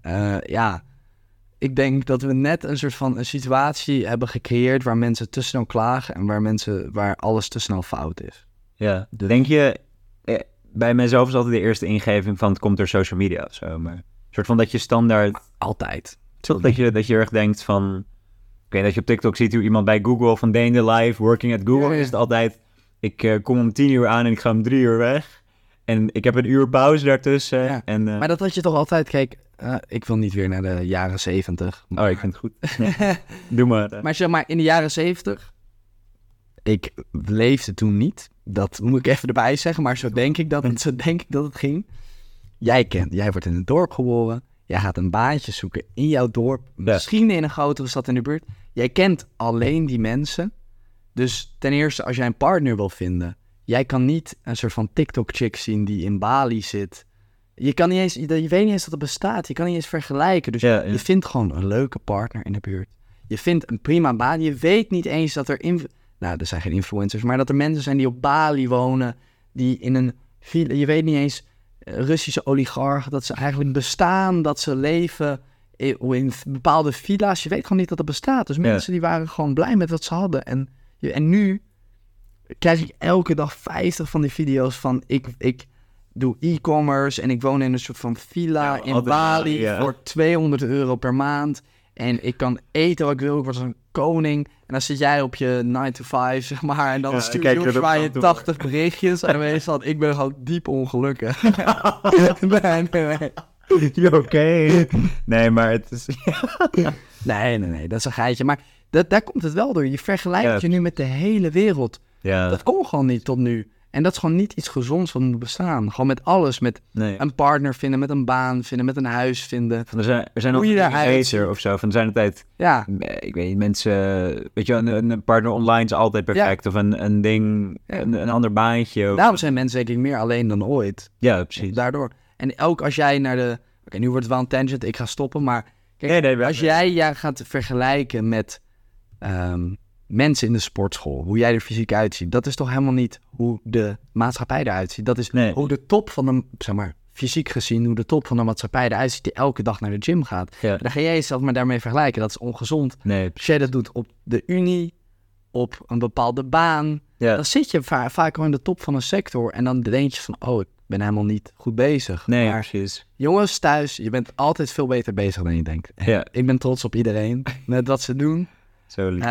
ik denk dat we net een soort van een situatie hebben gecreëerd waar mensen te snel klagen en waar alles te snel fout is. Ja, denk je, bij mijzelf is altijd de eerste ingeving van het komt door social media of zo. Maar een soort van dat je standaard... Altijd. Dat je erg denkt van... Oké, dat je op TikTok ziet hoe iemand bij Google van day in the life, working at Google, is het altijd... Ik kom om 10 uur aan en ik ga om 3 uur weg. En ik heb een uur pauze daartussen. Ja. Maar dat had je toch altijd... Kijk, ik wil niet weer naar de jaren 70. Maar... ik vind het goed. Doe maar. Maar zeg maar, in de jaren 70... Ik leefde toen niet. Dat moet ik even erbij zeggen. Maar zo denk ik dat het ging. Jij wordt in een dorp geboren. Jij gaat een baantje zoeken in jouw dorp. Misschien in een grotere stad in de buurt. Jij kent alleen die mensen... Dus ten eerste, als jij een partner wil vinden, Jij kan niet een soort van TikTok-chick zien die in Bali zit. Je weet niet eens dat het bestaat. Je kan niet eens vergelijken. Dus je vindt gewoon een leuke partner in de buurt. Je vindt een prima baan. Je weet niet eens dat er... er zijn geen influencers, maar dat er mensen zijn die op Bali wonen, die in een... Je weet niet eens, Russische oligarchen, dat ze eigenlijk bestaan, dat ze leven in bepaalde villa's. Je weet gewoon niet dat het bestaat. Dus mensen die waren gewoon blij met wat ze hadden. En nu krijg ik elke dag 50 van die video's van ik doe e-commerce en ik woon in een soort van villa in Bali voor €200 per maand. En ik kan eten wat ik wil, ik word als een koning. En dan zit jij op je 9 to 5, zeg maar. En dan stuur je 80 berichtjes. En meestal, ik ben gewoon diep ongelukkig. Nee. Oké. Nee, maar het is... Nee, dat is een geitje. Maar daar komt het wel door. Je vergelijkt je nu met de hele wereld. Ja. Dat kon gewoon niet tot nu. En dat is gewoon niet iets gezonds wat moet bestaan. Gewoon met alles. Met een partner vinden, met een baan vinden, met een huis vinden. Er zijn nog een of zo. Van zijn tijd. Ja. Ik weet niet, mensen... Weet je, een partner online is altijd perfect. Ja. Of een ding, een ander baantje. Of... Daarom zijn mensen denk ik meer alleen dan ooit. Ja, precies. Daardoor. En ook als jij naar de... Oké, nu wordt het wel een tangent. Ik ga stoppen, maar... Kijk, als jij gaat vergelijken met... mensen in de sportschool, hoe jij er fysiek uitziet, dat is toch helemaal niet hoe de maatschappij eruit ziet. Dat is hoe de top van de, zeg maar, fysiek gezien, hoe de top van de maatschappij eruit ziet, die elke dag naar de gym gaat. Ja. Dan ga jij jezelf maar daarmee vergelijken. Dat is ongezond. Nee. Als jij dat doet op de unie, op een bepaalde baan, dan zit je vaak al in de top van een sector en dan denk je van, ik ben helemaal niet goed bezig. Nee, precies. Jongens thuis, je bent altijd veel beter bezig dan je denkt. Ja. Ik ben trots op iedereen met wat ze doen. Zo lief.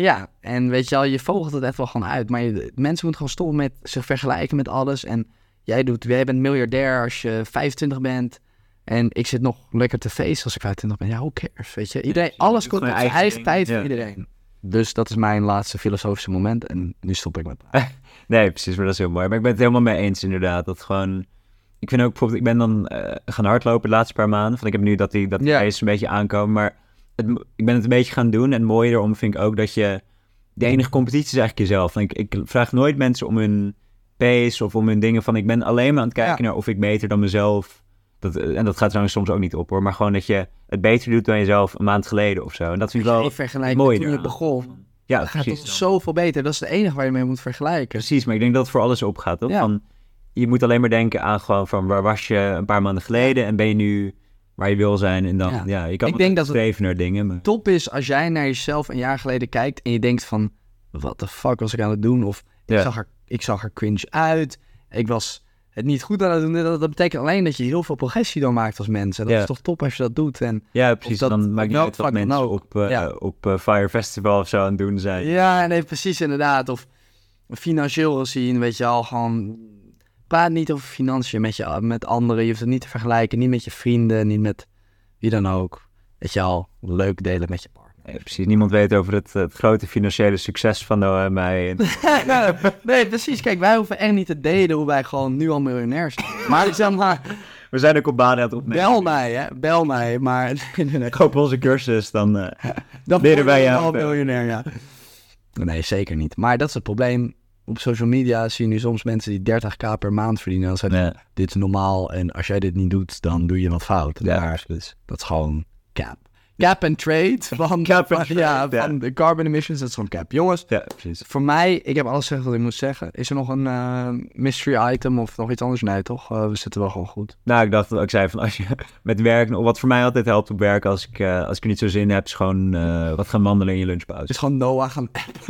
En weet je al, je vogelt het echt wel gewoon uit. Maar mensen moeten gewoon stoppen met zich vergelijken met alles. En jij bent miljardair als je 25 bent. En ik zit nog lekker te feesten als ik 25 ben. Ja, who cares, weet je. Iedereen, alles komt op zijn eigen tijd voor iedereen. Dus dat is mijn laatste filosofische moment. En nu stop ik met Nee, precies, maar dat is heel mooi. Maar ik ben het helemaal mee eens inderdaad. Dat gewoon... Ik vind ook bijvoorbeeld... Ik ben dan gaan hardlopen de laatste paar maanden. Want ik heb nu dat die race een beetje aankomen. Maar... ik ben het een beetje gaan doen en mooi erom vind ik ook dat je... De enige competitie is eigenlijk jezelf. En ik vraag nooit mensen om hun pace of om hun dingen van... Ik ben alleen maar aan het kijken naar of ik beter dan mezelf... En dat gaat trouwens soms ook niet op hoor. Maar gewoon dat je het beter doet dan jezelf een maand geleden of zo. En dat vind ik wel mooi. Toen je begon. Ja, dat gaat toch zoveel beter. Dat is het enige waar je mee moet vergelijken. Precies, maar ik denk dat het voor alles opgaat. Toch? Van, je moet alleen maar denken aan gewoon van... Waar was je een paar maanden geleden en ben je nu... waar je wil zijn en dan, je kan streven naar dingen. Maar... top is als jij naar jezelf een jaar geleden kijkt en je denkt van, what the fuck was ik aan het doen? Of ik zag er cringe uit, ik was het niet goed aan het doen. Dat betekent alleen dat je heel veel progressie dan maakt als mens. En dat is toch top als je dat doet. En precies. Dan maakt niet uit wat mensen op Fire Festival of zo aan het doen zijn. Ja, nee, precies inderdaad. Of financieel gezien, weet je al, gewoon... Praat niet over financiën met anderen. Je hoeft het niet te vergelijken. Niet met je vrienden, niet met wie dan ook. Weet je al, leuk delen met je partner. Nee, precies. Niemand weet over het grote financiële succes van Noah en mij. Nee, precies. Kijk, wij hoeven echt niet te delen hoe wij gewoon nu al miljonair zijn. Maar ik zeg maar... We zijn ook op baan aan het opnemen. Bel mij, hè. Bel mij, maar... Koop onze cursus, dan leren wij jou. al miljonair, ja. Nee, zeker niet. Maar dat is het probleem. Op social media zie je nu soms mensen die 30k per maand verdienen. Dan zeggen dit is normaal en als jij dit niet doet, dan doe je wat fout. Maar dus, dat is gewoon cap. Cap and trade van de carbon emissions, dat is gewoon cap. Jongens, voor mij, ik heb alles gezegd wat ik moet zeggen. Is er nog een mystery item of nog iets anders? Nee, toch? We zitten wel gewoon goed. Nou, ik dacht dat ik zei van als je met werk, wat voor mij altijd helpt op werk als ik er niet zo zin heb, is gewoon wat gaan wandelen in je lunchpauze. Het is gewoon Noah gaan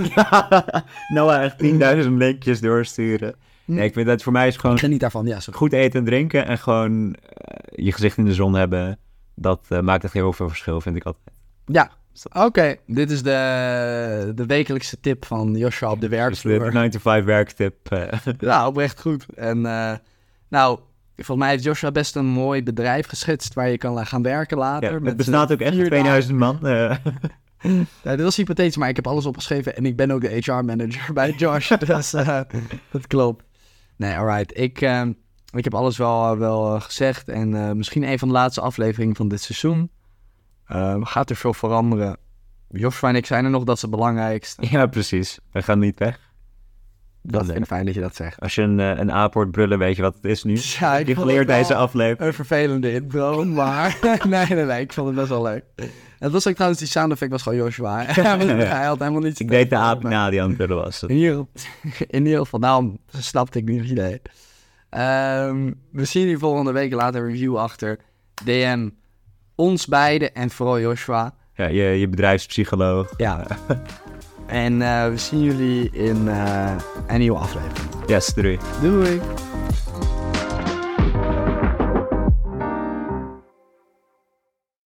Noah echt 10.000 linkjes doorsturen. Nee, ik vind dat voor mij is gewoon... Ik geniet daarvan, goed eten en drinken en gewoon je gezicht in de zon hebben. Dat maakt echt heel veel verschil, vind ik altijd. Ja, oké. Dit is de wekelijkse tip van Joshua op de werkvloer. De 9-to-5 werktip. Ja, oprecht goed. En volgens mij heeft Joshua best een mooi bedrijf geschetst waar je kan gaan werken later. Ja, het bestaat ook echt 2000 man. Ja, dit was hypothetisch, maar ik heb alles opgeschreven en ik ben ook de HR-manager bij Josh. Dus dat klopt. Nee, alright. Ik heb alles wel gezegd en misschien een van de laatste afleveringen van dit seizoen. Gaat er veel veranderen? Joshua en ik zijn er nog, dat is het belangrijkste. Ja, precies. We gaan niet weg. Dat vind ik fijn dat je dat zegt. Als je een aap hoort brullen, weet je wat het is nu. Ja, ik je geleerd deze aflevering. Een vervelende intro, maar nee, ik vond het best wel leuk. Het was ook trouwens, die sound effect was gewoon Joshua. Hij had helemaal niets. Ik deed de aap na die aan het brullen was. In ieder geval, nou snapte ik niet wat je deed. We zien jullie volgende week, later een review achter. DM ons beiden en vooral Joshua. Ja, je bedrijfspsycholoog. Ja. En we zien jullie in een nieuwe aflevering. Yes, doei. Doei.